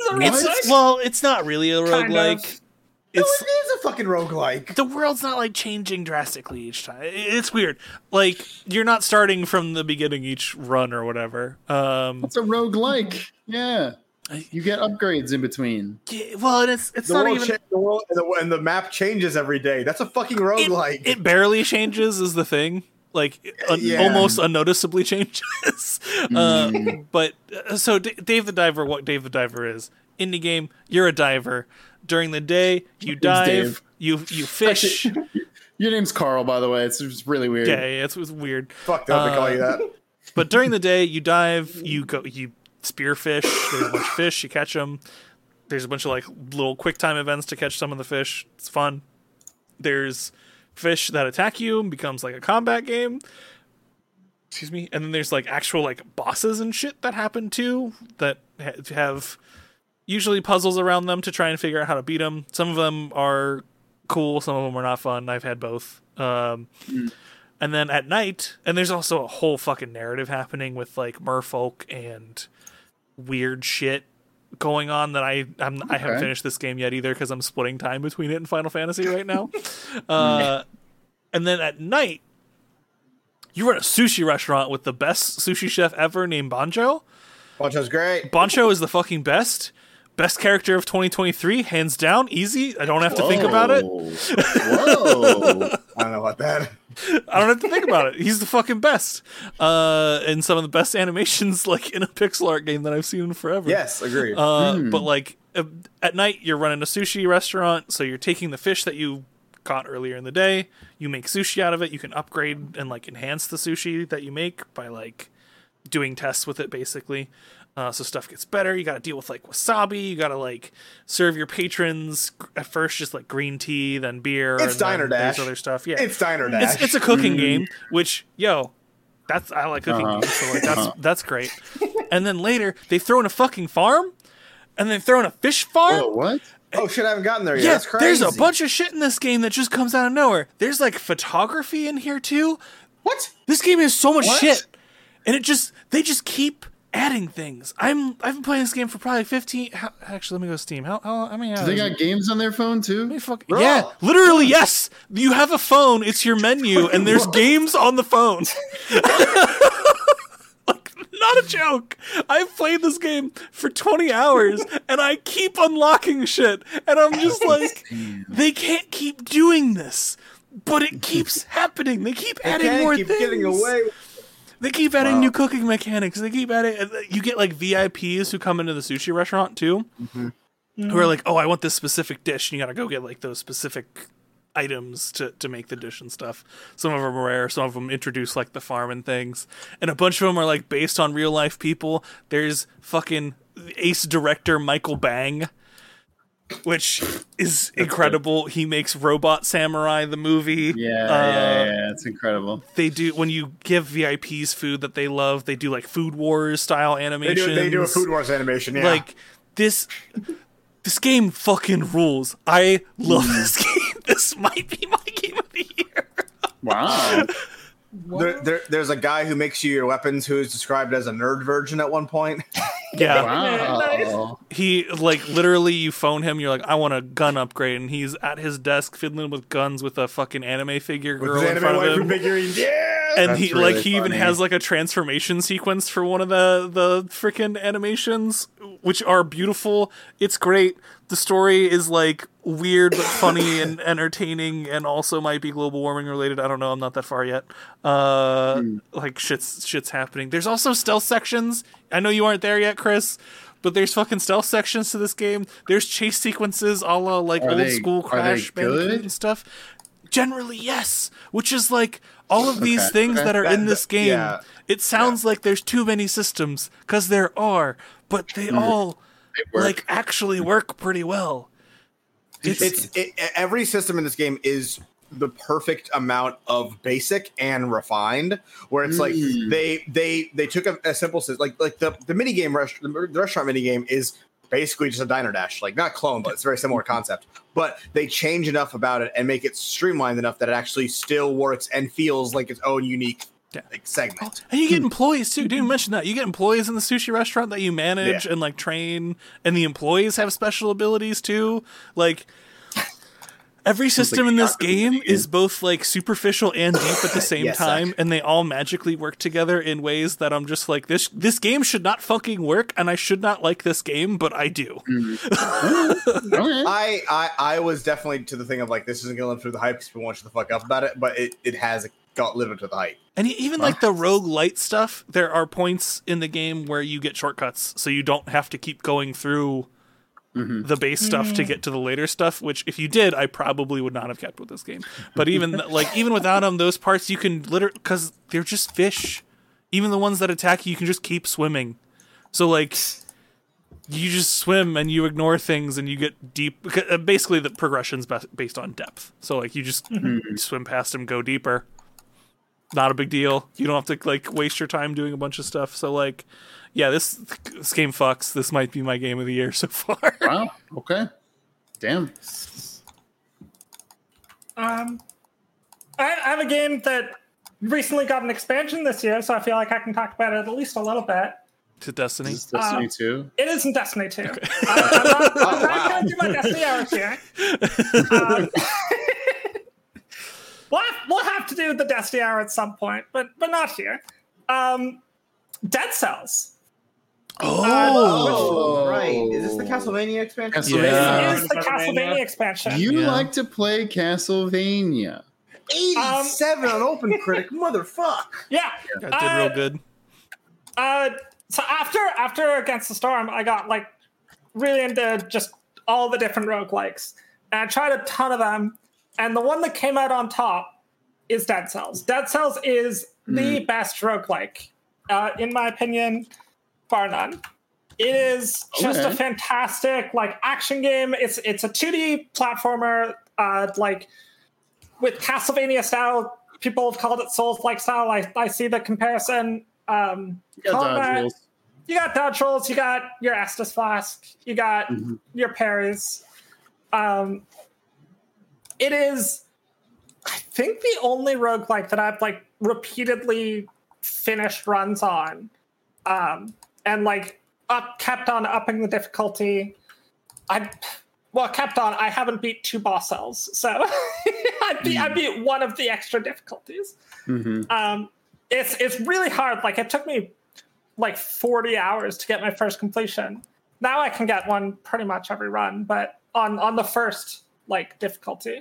It's not really a roguelike. No, it is a fucking roguelike. The world's not like changing drastically each time. It's weird. Like you're not starting from the beginning each run or whatever. It's a roguelike. Yeah. You get upgrades in between. Yeah, well, and it's the not world even the world and the map changes every day. That's a fucking roguelike. It barely changes is the thing. Like almost unnoticeably changes. But so Dave the Diver, what Dave the Diver is, indie game. You're a diver. During the day, you dive. You fish. Actually, your name's Carl, by the way. It's really weird. Yeah, it's weird. Fuck, don't they call you that? But during the day, you dive. You spearfish. There's a bunch of fish. You catch them. There's a bunch of like little quick time events to catch some of the fish. It's fun. There's fish that attack you and becomes like a combat game. Excuse me. And then there's like actual like bosses and shit that happen too that have usually puzzles around them to try and figure out how to beat them. Some of them are cool, some of them are not fun. I've had both. And then at night, and there's also a whole fucking narrative happening with like merfolk and weird shit going on that I haven't finished this game yet either because I'm splitting time between it and Final Fantasy right now. And then at night, you run a sushi restaurant with the best sushi chef ever named Bancho. Bancho's great. Bancho is the fucking best. Best character of 2023, hands down, easy. I don't have to think about it. Whoa. I don't know about that. I don't have to think about it. He's the fucking best. And some of the best animations like in a pixel art game that I've seen forever. Yes, agreed. But like at night, you're running a sushi restaurant, so you're taking the fish that you caught earlier in the day. You make sushi out of it. You can upgrade and like enhance the sushi that you make by like doing tests with it, basically. So stuff gets better. You got to deal with like wasabi. You got to like serve your patrons at first just like green tea, then beer. It's and Diner then Dash. Other stuff. Yeah, it's Diner Dash. It's a cooking game, which I like cooking games, so like that's great. And then later they throw in a fucking farm, and they throw in a fish farm. Oh, what? Oh shit! I haven't gotten there yet. Yeah, That's crazy. there's a bunch of shit in this game that just comes out of nowhere. There's like photography in here too. What? This game has so much shit, and they just keep adding things. I've been playing this game for probably 15. Actually, let me go to Steam. How many hours? Do they got games on their phone too? Yeah, literally, yes. You have a phone. It's your menu, and there's games on the phone. Like, not a joke. I've played this game for 20 hours, and I keep unlocking shit, and I'm just like, they can't keep doing this, but it keeps happening. They keep adding more things. Getting away. They keep adding new cooking mechanics. They keep adding. You get like VIPs who come into the sushi restaurant too, who are like, "Oh, I want this specific dish," and you got to go get like those specific items to make the dish and stuff. Some of them are rare. Some of them introduce like the farm and things, and a bunch of them are like based on real life people. There's fucking ace director Michael Bang, which is incredible. He makes Robot Samurai, the movie. Yeah, it's incredible. They do, when you give VIPs food that they love, they do like Food Wars style animations. They do a Food Wars animation, yeah. Like, this game fucking rules. I love this game. This might be my game of the year. Wow. There's a guy who makes you your weapons who is described as a nerd virgin at one point. Yeah. Wow. He, like, literally, you phone him, you're like, I want a gun upgrade, and he's at his desk fiddling with guns with a fucking anime figure girl in front of him. Figurines. Yeah! And That's he really he even funny. has like a transformation sequence for one of the freaking animations, which are beautiful. It's great. The story is like weird but funny and entertaining, and also might be global warming related. I don't know. I'm not that far yet. Like shit's happening. There's also stealth sections. I know you aren't there yet, Chris, but there's fucking stealth sections to this game. There's chase sequences a la like old school Crash Bandicoot and stuff. Generally, yes. Which is like all of these things that are in this game. yeah. It sounds like there's too many systems, because there are, but they all like actually work pretty well. Every system in this game is the perfect amount of basic and refined, where it's like they took a simple system, like the mini game, the restaurant mini game is basically just a diner dash, like not clone, but it's a very similar concept. But they change enough about it and make it streamlined enough that it actually still works and feels like its own unique segment. And you get employees too. Didn't mention that. You get employees in the sushi restaurant that you manage and like train, and the employees have special abilities too. Like every system in this game is both like superficial and deep at the same time, and they all magically work together in ways that I'm just like, this game should not fucking work, and I should not like this game, but I do. I was definitely to the thing of like, this isn't gonna live through the hype because people want you the fuck up about it, but it has got lived to the hype. And even like the roguelite stuff, there are points in the game where you get shortcuts, so you don't have to keep going through the base stuff to get to the later stuff, which if you did, I probably would not have kept with this game. But even even without them, those parts you can literally, because they're just fish. Even the ones that attack you can just keep swimming. So like you just swim and you ignore things and you get deep. Basically, the progression's based on depth. So like you just swim past them, go deeper. Not a big deal. You don't have to like waste your time doing a bunch of stuff. So like, yeah, this game fucks. This might be my game of the year so far. Wow. Okay. Damn. I have a game that recently got an expansion this year, so I feel like I can talk about it at least a little bit. To Destiny. Is this Destiny 2? It isn't Destiny 2. Okay. I'm not going to do my Destiny hours here. We'll have to do the Destiny hour at some point, but not here. Dead Cells. Right. Is this the Castlevania expansion? Yeah. It is the Castlevania expansion. You like to play Castlevania. 87 on Open Critic, motherfuck. Yeah. That did real good. So after Against the Storm, I got like really into just all the different roguelikes. And I tried a ton of them. And the one that came out on top is Dead Cells. Dead Cells is the best roguelike, in my opinion, bar none. It is just a fantastic like action game. It's a 2D platformer, like with Castlevania style. People have called it Souls-like style. I see the comparison. You got dodge rolls. You got dodge rolls. You got your Estus Flask. You got your parries. It is, I think, the only roguelike that I've like repeatedly finished runs on, and like kept on upping the difficulty. I haven't beat 2 boss cells, so I beat one of the extra difficulties. It's really hard. Like it took me like 40 hours to get my first completion. Now I can get one pretty much every run, but on the first like difficulty.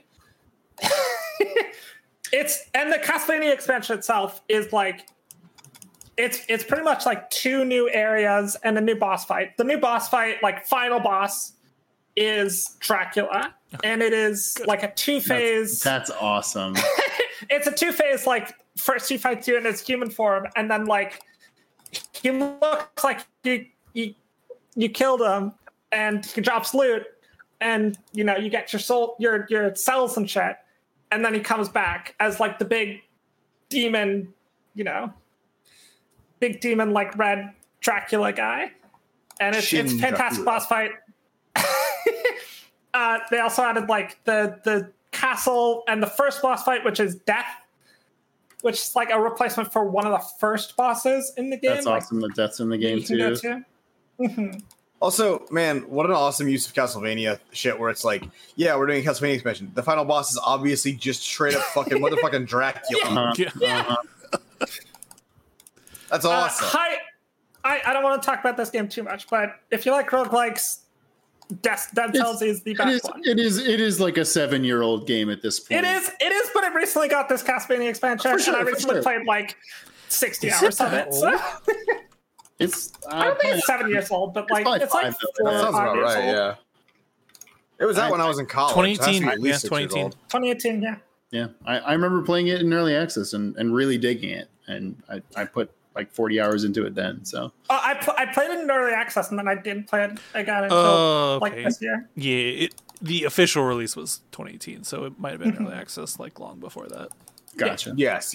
And the Castlevania expansion itself is like it's pretty much like 2 new areas and a new boss fight. The new boss fight, like final boss, is Dracula, and it is like a 2-phase. That's awesome. It's a 2-phase. Like first you fight you in his human form, and then like he looks like you killed him, and he drops loot. And you know you get your soul, your cells and shit, and then he comes back as like the big demon, big demon like red Dracula guy, and it's fantastic boss fight. They also added like the castle and the first boss fight, which is Death, which is like a replacement for one of the first bosses in the game. That's awesome. The Death's in the game too. Also, man, what an awesome use of Castlevania shit where it's like, yeah, we're doing a Castlevania expansion. The final boss is obviously just straight up fucking motherfucking Dracula. That's awesome. I don't want to talk about this game too much, but if you like roguelikes, Dead Cells is the best one. It is like a 7-year-old game at this point. It is, but it recently got this Castlevania expansion, and I recently played like 60 hours of it. So. It's I don't think it's 7 years old, but like it's like 4 or 5 years old. Yeah. It was out when I was in college. 2018, At least 6 years 2018. old. 2018, yeah. Yeah, I remember playing it in early access and really digging it, and I put like 40 hours into it then. So I played it in early access, and then I didn't play it again until like this year. Yeah, the official release was 2018, so it might have been early access like long before that. gotcha. Yes.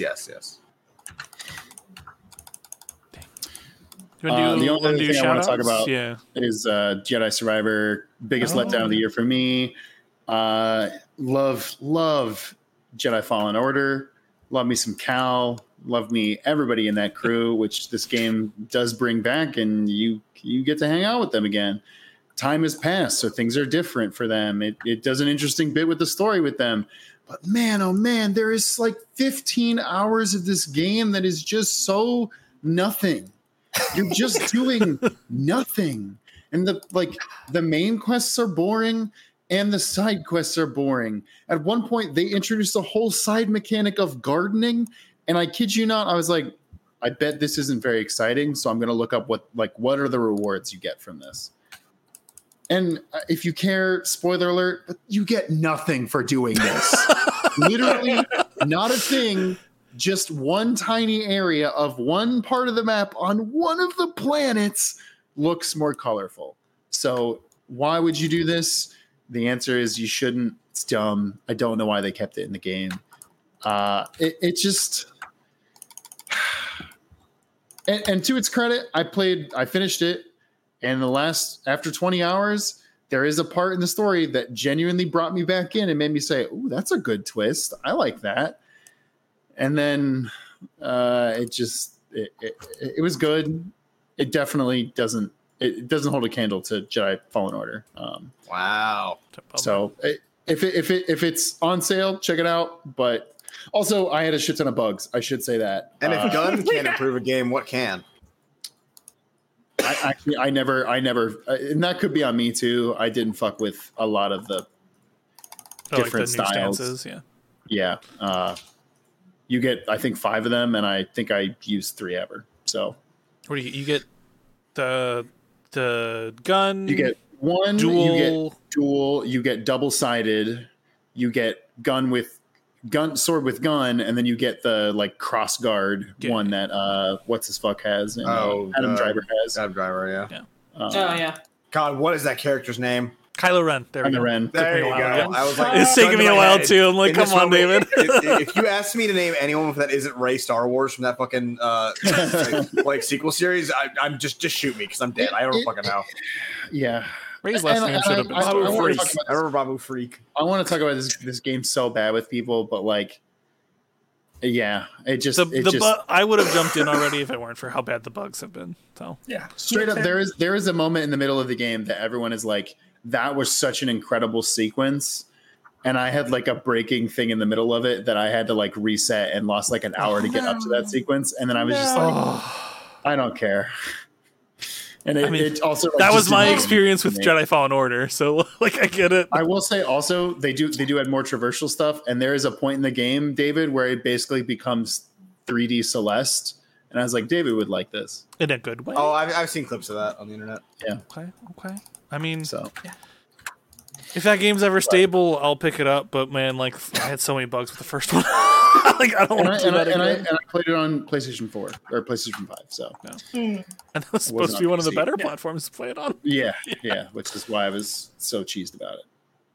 You want The to only do thing I want to talk shout-outs? about Yeah. is Jedi Survivor, biggest letdown of the year for me. Love Jedi Fallen Order. Love me some Cal. Love me everybody in that crew, which this game does bring back, and you get to hang out with them again. Time has passed, so things are different for them. It does an interesting bit with the story with them. But man, oh man, there is like 15 hours of this game that is just so nothing. You're just doing nothing. And the main quests are boring and the side quests are boring. At one point, they introduced a whole side mechanic of gardening. And I kid you not, I was like, I bet this isn't very exciting. So I'm going to look up what are the rewards you get from this. And if you care, spoiler alert, but you get nothing for doing this. Literally not a thing. Just one tiny area of one part of the map on one of the planets looks more colorful. So why would you do this? The answer is you shouldn't. It's dumb. I don't know why they kept it in the game. It just... And to its credit, I finished it, and after 20 hours, there is a part in the story that genuinely brought me back in and made me say, "Ooh, that's a good twist. I like that." And then it was good. It definitely doesn't hold a candle to Jedi Fallen Order. Wow. So if it's on sale, check it out. But also, I had a shit ton of bugs. I should say that. And if Gun can't improve a game, what can? I never, and that could be on me too. I didn't fuck with a lot of the different styles. Stances, yeah. Yeah. You get, I think, 5 of them, and I think I used 3 ever. So, What do you get? The gun. you get 1, dual. you get dual, you get double-sided, you get sword with gun, and then you get the like cross guard one that what's his fuck has, and Adam Driver has. Adam Driver, yeah. Yeah. God, what is that character's name? Kylo Ren. There we go. Ren. There you go. Yeah. I was like, It's taking me a while too. I'm like, In come this on, moment, David. if you asked me to name anyone that isn't Rey Star Wars from that fucking like sequel series, I'm just shoot me because I'm dead. I don't fucking know. Yeah. Ray's last name should have been. I Babu wanna Freak. talk about I remember Babu Freak. I want to talk about this game so bad with people, but like, yeah, it just I would have jumped in already if it weren't for how bad the bugs have been. So Yeah. straight up. There is a moment in the middle of the game that everyone is like, that was such an incredible sequence. And I had like a breaking thing in the middle of it that I had to like reset and lost like an hour to get up to that sequence. And then I was just like, I don't care. And it also like, that was just my didn't experience work with for me. Jedi Fallen Order. So like I get it. I will say also they do add more traversal stuff, and there is a point in the game, David, where it basically becomes 3D Celeste, and I was like, David would like this. In a good way. Oh, I've seen clips of that on the internet. Yeah. Okay. I mean, So if that game's ever stable, I'll pick it up. But man, like I had so many bugs with the first one. Like I don't want to do that again. and I played it on PlayStation 4 or PlayStation 5. So And that was supposed to be one of the better platforms to play it on. yeah, which is why I was so cheesed about it.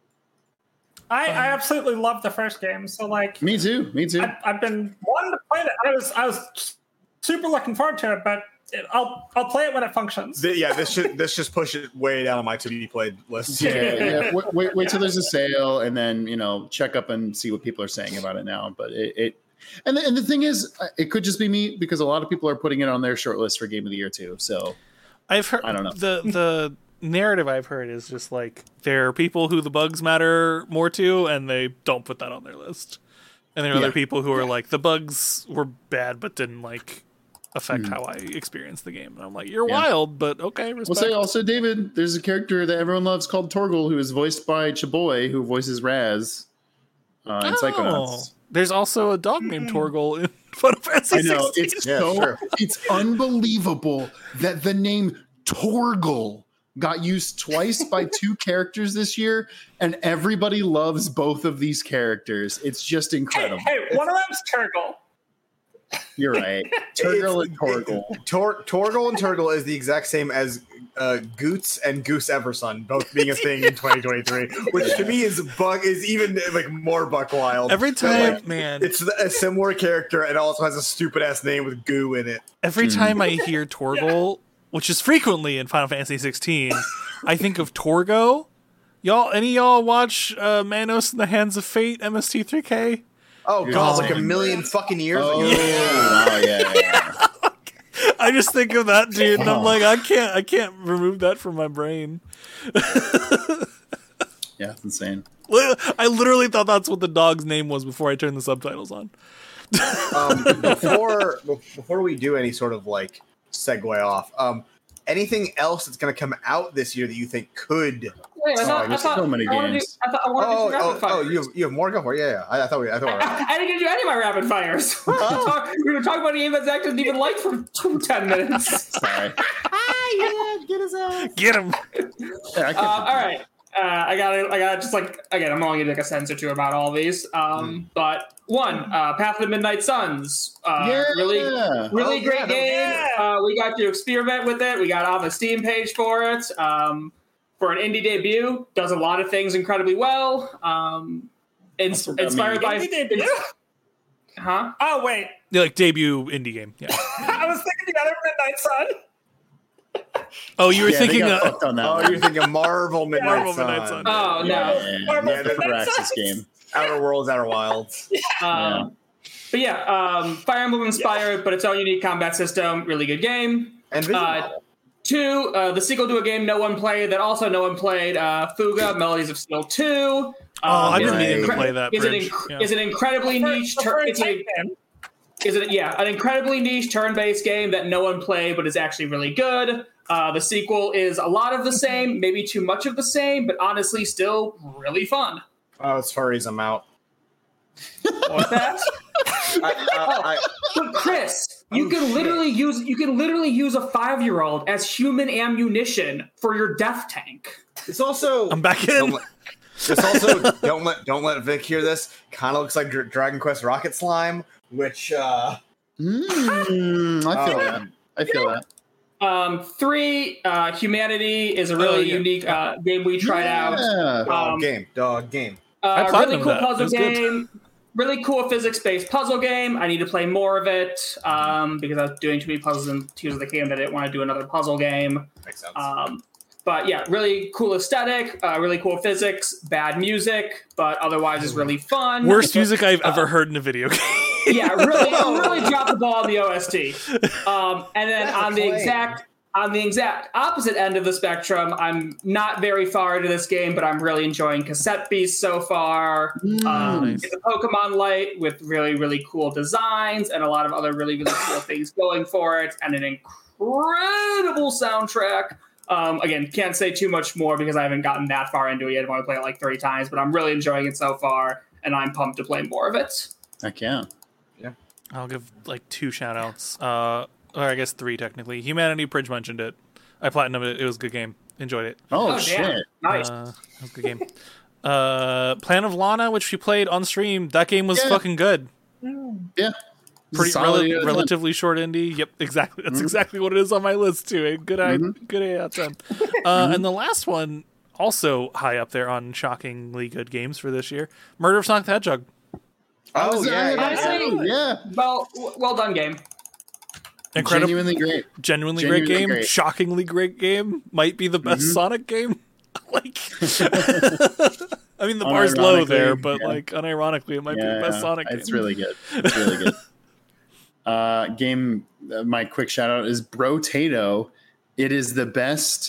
I absolutely love the first game. So like, Me too. I've been wanting to play it. I was super looking forward to it, but I'll play it when it functions. This just push it way down on my to be played list. Yeah. Wait till there's a sale, and then check up and see what people are saying about it now. But and the thing is, it could just be me because a lot of people are putting it on their short list for Game of the Year too. So I've heard. I don't know. The narrative I've heard is just like there are people who the bugs matter more to, and they don't put that on their list. And there are other people who are like the bugs were bad, but didn't like affect how I experience the game. And I'm like, you're wild, but okay, respect. We'll say also, David, there's a character that everyone loves called Torgal, who is voiced by Chaboy, who voices Raz in Psychonauts. There's also a dog named Torgal in Final Fantasy 16. I know, it's unbelievable that the name Torgal got used twice by two characters this year, and everybody loves both of these characters. It's just incredible. Hey, one of them's Turgle. You're right. Turgle and Torgal. Torgal and Turgle is the exact same as Goots and Goose Everson, both being a thing in 2023, which to me is even like more buck wild. Every time, like, man, it's a similar character and also has a stupid ass name with goo in it. Every time I hear Torgal, which is frequently in Final Fantasy 16, I think of Torgo. Any of y'all watch Manos in the Hands of Fate, MST3K? Oh god, like a million fucking years ago. Yeah. I just think of that dude, and I'm like, I can't remove that from my brain. Yeah, it's insane. I literally thought that's what the dog's name was before I turned the subtitles on. Before we do any sort of like segue off, anything else that's going to come out this year that you think could? Wait, There's so many games. I wanted to do rapid fires. You have more to go for? Yeah. I thought we were I didn't get to do any of my rapid fires. We were talking about a game that Zach doesn't even like for 10 minutes. Sorry. get his ass. Get him. Yeah, All right. I got just like, again, I'm only gonna take a sentence or two about all these. But one, Path of the Midnight Suns. Really great game. We got to experiment with it. We got off a Steam page for it. For an indie debut, does a lot of things incredibly well. Inspired by indie debut? Huh? Oh wait, Yeah, like debut indie game. Yeah. I was thinking the other Midnight Sun. Oh, you were thinking fucked on that. Oh, you're thinking Marvel Midnight Sun. Midnight Sun. Oh no. Yeah, the Firaxis game. Outer Worlds, Outer Wilds. But yeah, Fire Emblem inspired, but its own unique combat system. Really good game. And visual. 2, the sequel to a game no one played that also no one played, Fuga, Melodies of Steel 2. I've been meaning to play that. Is an incredibly niche. An incredibly niche turn-based game that no one played, but is actually really good. The sequel is a lot of the same, maybe too much of the same, but honestly, still really fun. Oh, it's furries. I'm out. What's that? But Chris, you can literally use a 5-year-old as human ammunition for your death tank. It's also I'm back in. It's also don't let Vic hear this. Kind of looks like Dragon Quest Rocket Slime, which I feel that. 3, Humanity is a really unique game we tried out. Dog game. Really cool puzzle game. Really cool physics-based puzzle game. I need to play more of it because I was doing too many puzzles in Tears of the Kingdom. I didn't want to do another puzzle game. Makes sense. But yeah, really cool aesthetic, really cool physics, bad music, but otherwise is really fun. Worst music I've ever heard in a video game. Yeah, really dropped the ball on the OST. And then on the exact opposite end of the spectrum, I'm not very far into this game, but I'm really enjoying Cassette Beast so far. Nice. It's a Pokemon Light with really, really cool designs and a lot of other really, really cool things going for it, and an incredible soundtrack. Again, can't say too much more because I haven't gotten that far into it yet. I want to play it like 30 times, but I'm really enjoying it so far, and I'm pumped to play more of it. Heck yeah. I'll give like 2 shout-outs. Or I guess 3 technically. Humanity, Pridge mentioned it. I platinumed it. It was a good game. Enjoyed it. Oh shit. Damn. Nice. It was a good game. Plan of Lana, which we played on stream. That game was fucking good. Yeah. Pretty relatively short indie. Yep, exactly. That's exactly what it is on my list too. Good 8 out of 10. And the last one, also high up there on shockingly good games for this year, Murder of Sonic the Hedgehog. Oh yeah. Well done game. Incredible. Genuinely Genuinely great game. great. Shockingly great game. Might be the best Sonic game. Like, I mean, the bar's low there, but like, unironically, it might be the best Sonic game. It's really good. It's really good. Game. My quick shout out is Brotato. It is the best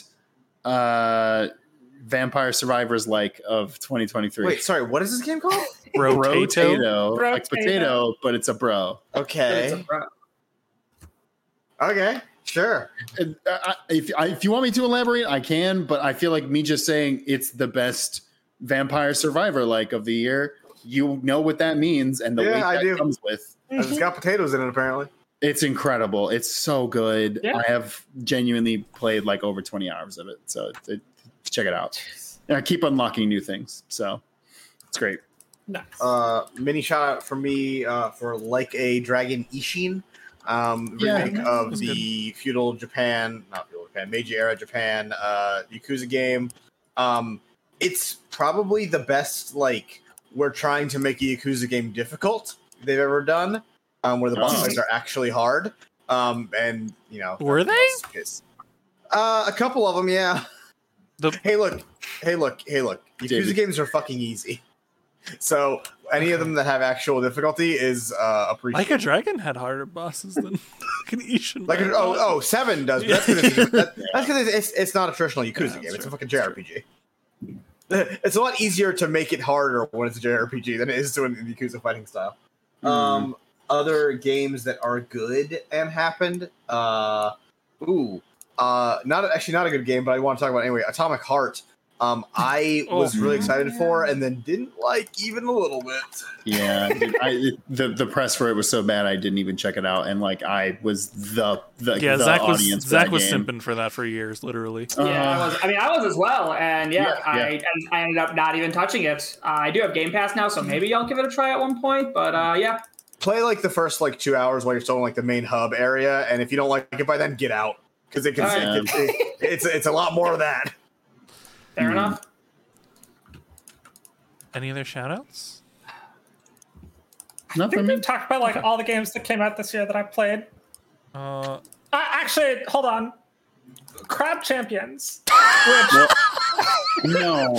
Vampire Survivors like of 2023. Wait, sorry. What is this game called? Brotato. Like potato, but it's a bro. Okay. Okay, sure. If you want me to elaborate, I can. But I feel like me just saying it's the best Vampire Survivor like of the year. You know what that means, and the weight that comes with. It's got potatoes in it, apparently. It's incredible. It's so good. Yeah. I have genuinely played like over 20 hours of it. So check it out. And I keep unlocking new things. So it's great. Nice. Mini shout out from me for Like a Dragon Ishin. Remake of the Meiji era Japan Yakuza game. It's probably the best, like, we're trying to make a Yakuza game difficult they've ever done. Where the boss fights are actually hard. And, you know. Were they? A couple of them, yeah. Hey, look. Yakuza games are fucking easy. So, any of them that have actual difficulty is appreciated. Like a Dragon had harder bosses than an Ishin. Like, 7 does. But that's because it's not a traditional Yakuza game. It's a fucking JRPG. It's a lot easier to make it harder when it's a JRPG than it is to in the Yakuza fighting style. Other games that are good and happened. Not a good game, but I want to talk about it anyway. Atomic Heart. I was really excited for, and then didn't like even a little bit. Yeah, the press for it was so bad I didn't even check it out, and like I was the Zach was simping for that for years, literally. Yeah, I was as well, and I ended up not even touching it. I do have Game Pass now, so maybe I'll give it a try at one point. But yeah. Play like the first 2 hours while you're still in like the main hub area, and if you don't like it by then, get out because it's a lot more of that. Fair enough. Any other shout-outs? I think we've talked about like all the games that came out this year that I played. Actually, hold on. Crab Champions. Which... No.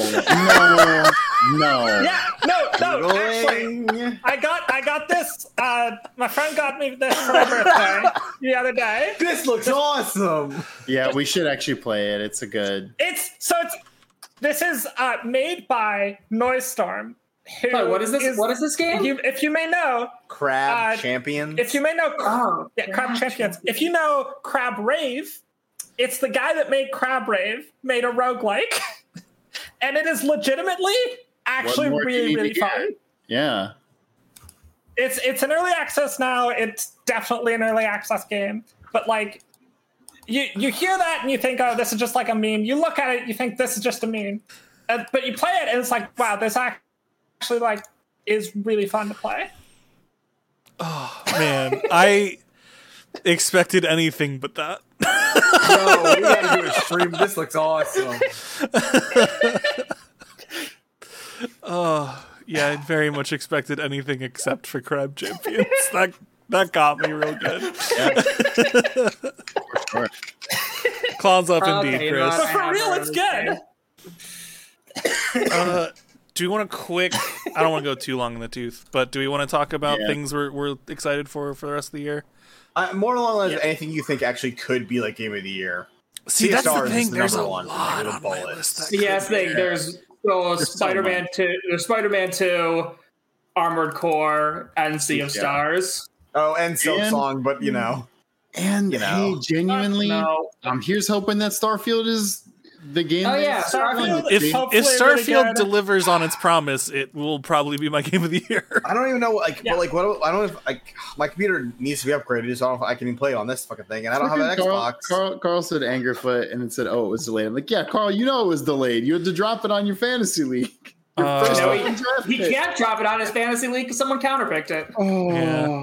Yeah, no. Actually, I got this. My friend got me this for my birthday the other day. This looks awesome. Yeah, we should actually play it. It's a good. This is made by Noisestorm. What is this? What is this game? If you may know, Crab Champions. If you may know, Crab Champions. If you know Crab Rave, it's the guy that made Crab Rave, made a roguelike, and it is legitimately actually really fun. Yeah, it's an early access now. It's definitely an early access game, but like. You hear that and you think, oh, this is just like a meme. You look at it, you think this is just a meme. But you play it and it's like, wow, this actually like is really fun to play. Oh, man. I expected anything but that. No, we gotta do a stream. This looks awesome. Oh, yeah, I very much expected anything except for Crab Champions. That got me real good. Yeah. Sure. Claws up indeed, Chris. But for real, it's good. Do we want to I don't want to go too long in the tooth, but do we want to talk about things we're excited for the rest of the year? More along the lines of anything you think actually could be like Game of the Year. See, that's the thing. There's a lot on my list. There's Spider-Man 2. There's Spider-Man 2, Armored Core, and Sea of Stars. Oh, and Silksong, but you know. And hey, genuinely, here's hoping that Starfield is the game. Oh yeah, Starfield. If Starfield delivers on its promise, it will probably be my Game of the Year. I don't even know, I don't know if my computer needs to be upgraded, so I don't know if I can even play on this fucking thing, and I don't have an Xbox. Carl said Angerfoot, and it said, "Oh, it was delayed." I'm like, "Yeah, Carl, you know it was delayed. You had to drop it on your fantasy league." He can't drop it on his fantasy league because someone counterpicked it. Oh. Yeah.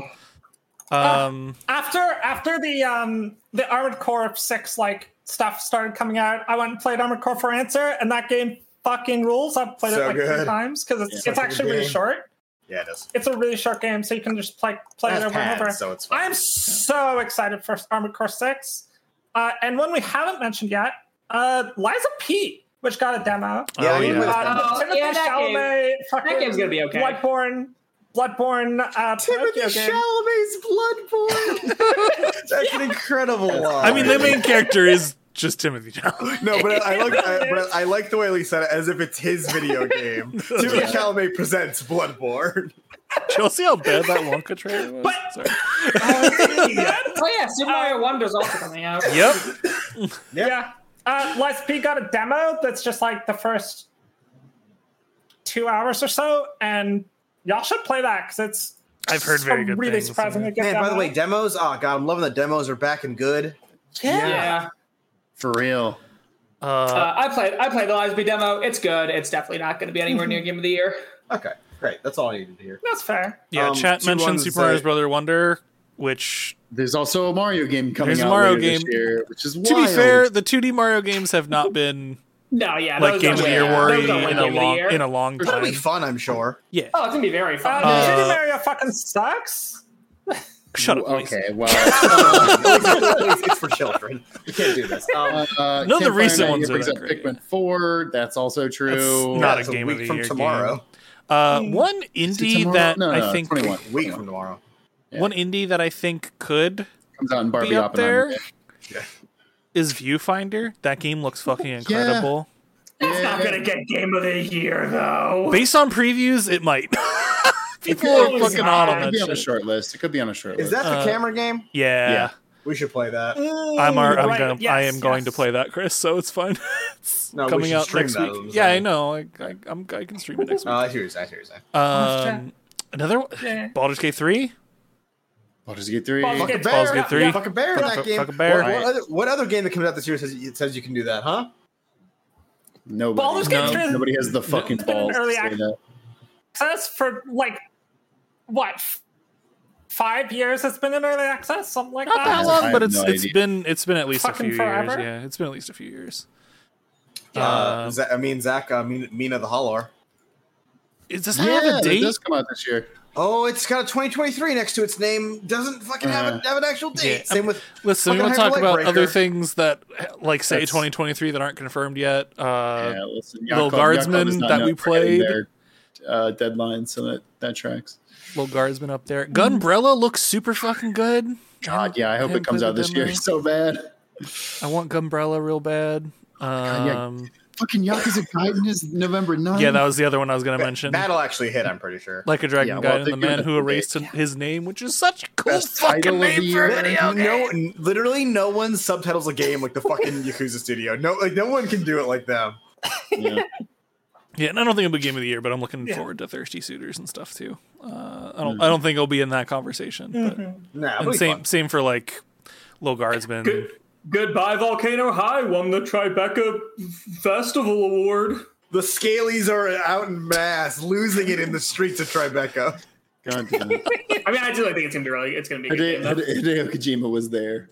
After the Armored Core 6 stuff started coming out, I went and played Armored Core 4 Answer, and that game fucking rules. I've played it 3 times because it's actually really short. Yeah, it is. It's a really short game, so you can just play it over and over. So it's fun. I'm so excited for Armored Core 6. And one we haven't mentioned yet, Liza P, which got a demo. Timothy Chalamet, that game's gonna be okay. Bloodborne Timothy Chalamet's Bloodborne. That's an incredible one. I mean, the main character is just Timothy Chalamet. No, but I like the way Lee said it, as if it's his video game. Timothy Chalamet presents Bloodborne. Did you see how bad that Wonka trailer was? Sorry. Oh yeah, Super Mario Wonder's also coming out. Yep. Yeah. Lies P got a demo that's just like the first 2 hours or so, and y'all should play that because it's. I've heard very good really things. surprisingly good. Man, by the demo. way, demos. Oh god, I'm loving the demos are back and good. Yeah. For real. I played the Lies Be demo. It's good. It's definitely not going to be anywhere near Game of the Year. Okay, great. That's all I needed to hear. That's fair. Yeah, chat two mentioned ones Super Mario say- Brother Wonder, which, There's also a Mario game coming There's a out Mario later this game. year, which is to wild. be fair, the 2D Mario games have not been No, yeah, like those Game of don't the Year win. worthy Those don't win in a Game of the long Year. in a long It'll be time. fun, I'm sure. Yeah. Oh, it's gonna be very fun. 2D Mario fucking sucks. Shut up. please. Okay, well. It's for children. We can't do this. No, the Campfire recent Night ones are brings that up great. Pikmin 4. That's also true. That's not it's a Game of week the from Year tomorrow. game. One Is it indie tomorrow? that No, I think 21. Week from tomorrow. one indie that I think could Comes out in Barbie be up Oppenheimer there Day. is Viewfinder. That game looks fucking incredible. It's not gonna get Game of the Year though. Based on previews, it might. People could are be fucking on. hot It on could that be on a shit. short list. It could be on a short Is list. that the camera game? Yeah. Yeah. We should play that. I'm Right, gonna. yes, I am going to yes. play that, Chris. So it's fine. It's No, we coming should out stream next that, week. I'm Yeah, I saying. know. I can stream it next week. I hear you. I hear you. Another one. Yeah. Baldur's Gate 3. Baldur's Gate 3. Baldur's Fuck a Gate bear. Gate 3. Fuck a bear in that game. Fuck a bear. What other game that comes out this year says you can do that, huh? Baldur's Nobody. Gate 3 Nobody has the fucking been in balls to early say access. that. access for like what 5 years it's been in early access, something like Not that that. long, I but have it's no it's idea. been at least Fucking a few forever? years. Yeah, it's been at least a few years. Zach, Mina the Holler. Does it have a It date? does come out this year. Oh, it's got a 2023 next to its name. Doesn't fucking have an actual date. Yeah. Same with. Listen, we fucking want to talk Hyper about Light other Breaker. things that, like, say, That's- 2023 that aren't confirmed yet. Yeah, listen, Little Yakov Guardsman is not that known we for hitting played. their deadline, so that tracks. Little Guardsman up there. Gunbrella looks super fucking good. God, yeah, I hope haven't it comes played out the this year demo. so bad. I want Gunbrella real bad. Fucking Yakuza Gaiden is November 9th. Yeah, that was the other one I was going to mention. That'll actually hit. I'm pretty sure. Like a Dragon Yeah, well, Gaiden, they the do man it who every erased day. his name, which is such a cool Best fucking title of name the for a year. video game. Literally, no one subtitles a game like the fucking Yakuza studio. No one can do it like them. Yeah. Yeah, and I don't think it'll be Game of the Year, but I'm looking forward to Thirsty Suitors and stuff too. I don't think it'll be in that conversation. But Nah, and same for like Low Guardsman. Goodbye, Volcano High won the Tribeca Festival Award. The Scalies are out in mass, losing it in the streets of Tribeca. God damn it. I mean, I do think it's gonna be a good game. though. Hideo Kojima was there.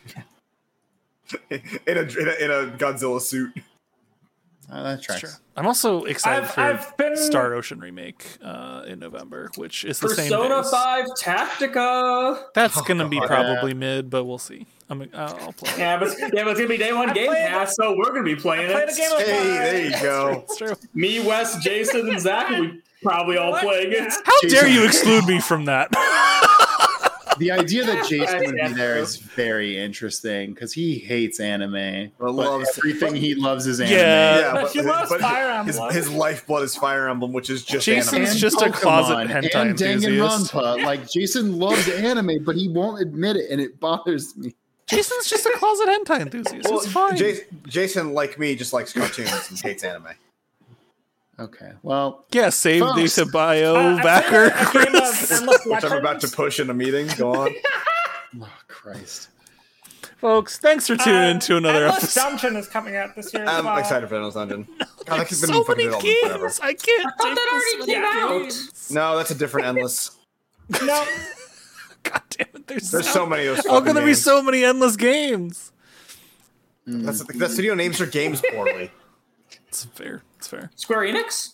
in a Godzilla suit. That tracks. Sure. I'm also excited I've for been- Star Ocean remake in November, which is the same. Persona days. 5 Tactica. That's gonna be God. probably mid, but we'll see. I'll play. it. Yeah, but it's gonna be day one Game played- Pass, so we're gonna be playing played it. a game of Hey, there you go. It's true. Me, Wes, Jason, and Zach will be probably all What? playing it. How Jason- dare you exclude me from that? The idea that Jason would be Yeah. there is very interesting because he hates anime. Well, But loves- everything he loves is anime. Yeah. But he loves Fire Emblem. His lifeblood is Fire Emblem, which is just Jason's anime. And just a closet Pokemon hentai and enthusiast. Danganronpa. Like Jason loves anime, but he won't admit it, and it bothers me. Jason's just a closet hentai enthusiast. Well, It's fine. Jason, like me, just likes cartoons and hates anime. Okay, well, Yeah, save Folks. Data Bio I backer. played a game of Chris. Endless Which I'm about to Legends. push in a meeting. Go on. oh Christ. Folks, thanks for tuning in to another Endless episode. Dungeon is coming out this year. as I'm well. excited for Endless Dungeon. God, that could So fucking many development forever. games. I can't thought take that this already many came out. games. No, that's a different Endless. No, God damn it! There's so many of those. How fucking can there be games. so many endless games? That studio names their games poorly. It's fair. It's fair. Square Enix?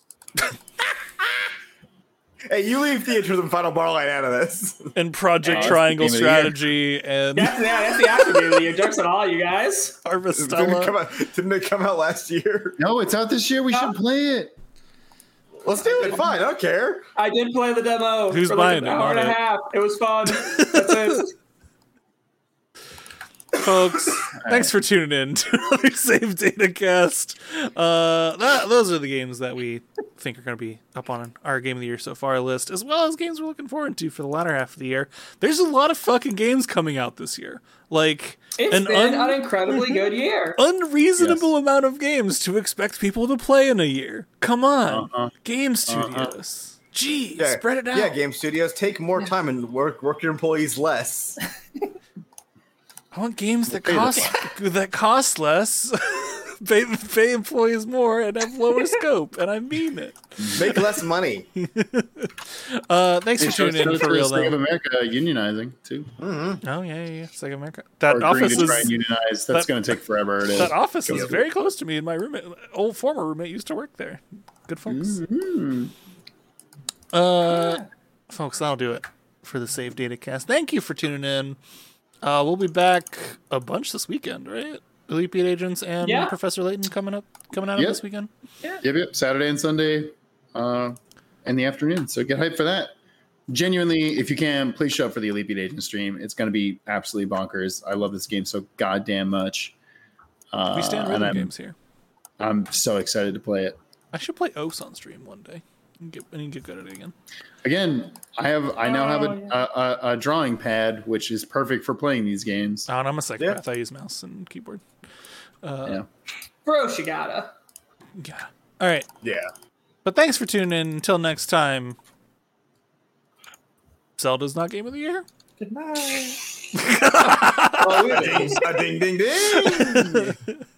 Hey, you leave Theatrhythm Final Barline out of this. And Project that's Triangle the game of the year. Strategy and That's the actor game of the year. Jokes on all you guys. Harvestella. Didn't it come out last year? No, it's out this year. We should play it. Let's do it. Fine, I don't care. I did play the demo. Who's for like buying an it? hour and a Not it. half. It was fun. That's it. folks. Thanks for tuning in to another Save Data Cast. Those are the games that we think are going to be up on our Game of the Year so far list, as well as games we're looking forward to for the latter half of the year. There's a lot of fucking games coming out this year. Like, it's been an incredibly good year. Unreasonable amount of games to expect people to play in a year. Come on. Game studios. Gee, spread it out. Yeah, game studios, take more time and work your employees less. I want games that cost less, pay employees more, and have lower scope, and I mean it. Make less money. Thanks for tuning in for real, though. Sega America unionizing too. Mm-hmm. Oh yeah, Sega America. That or office is try and unionize. That's going to take forever. That office is very close to me, and my former roommate used to work there. Good folks. Mm-hmm. Folks, that'll do it for the Save Data Cast. Thank you for tuning in. We'll be back a bunch this weekend, right? Elite Beat Agents and Professor Layton coming out this weekend. Yep. Saturday and Sunday in the afternoon. So get hyped for that. Genuinely, if you can, please show up for the Elite Beat Agent stream. It's going to be absolutely bonkers. I love this game so goddamn much. We stand rhythm games here. I'm so excited to play it. I should play OS on stream one day. I need to get good at it again. Again, I now have a drawing pad, which is perfect for playing these games. Oh, and I'm a psychopath. I use mouse and keyboard. Bro, Shigata. Yeah. All right. Yeah. But thanks for tuning in. Until next time. Zelda's not Game of the Year? Good night. Ding, ding, ding.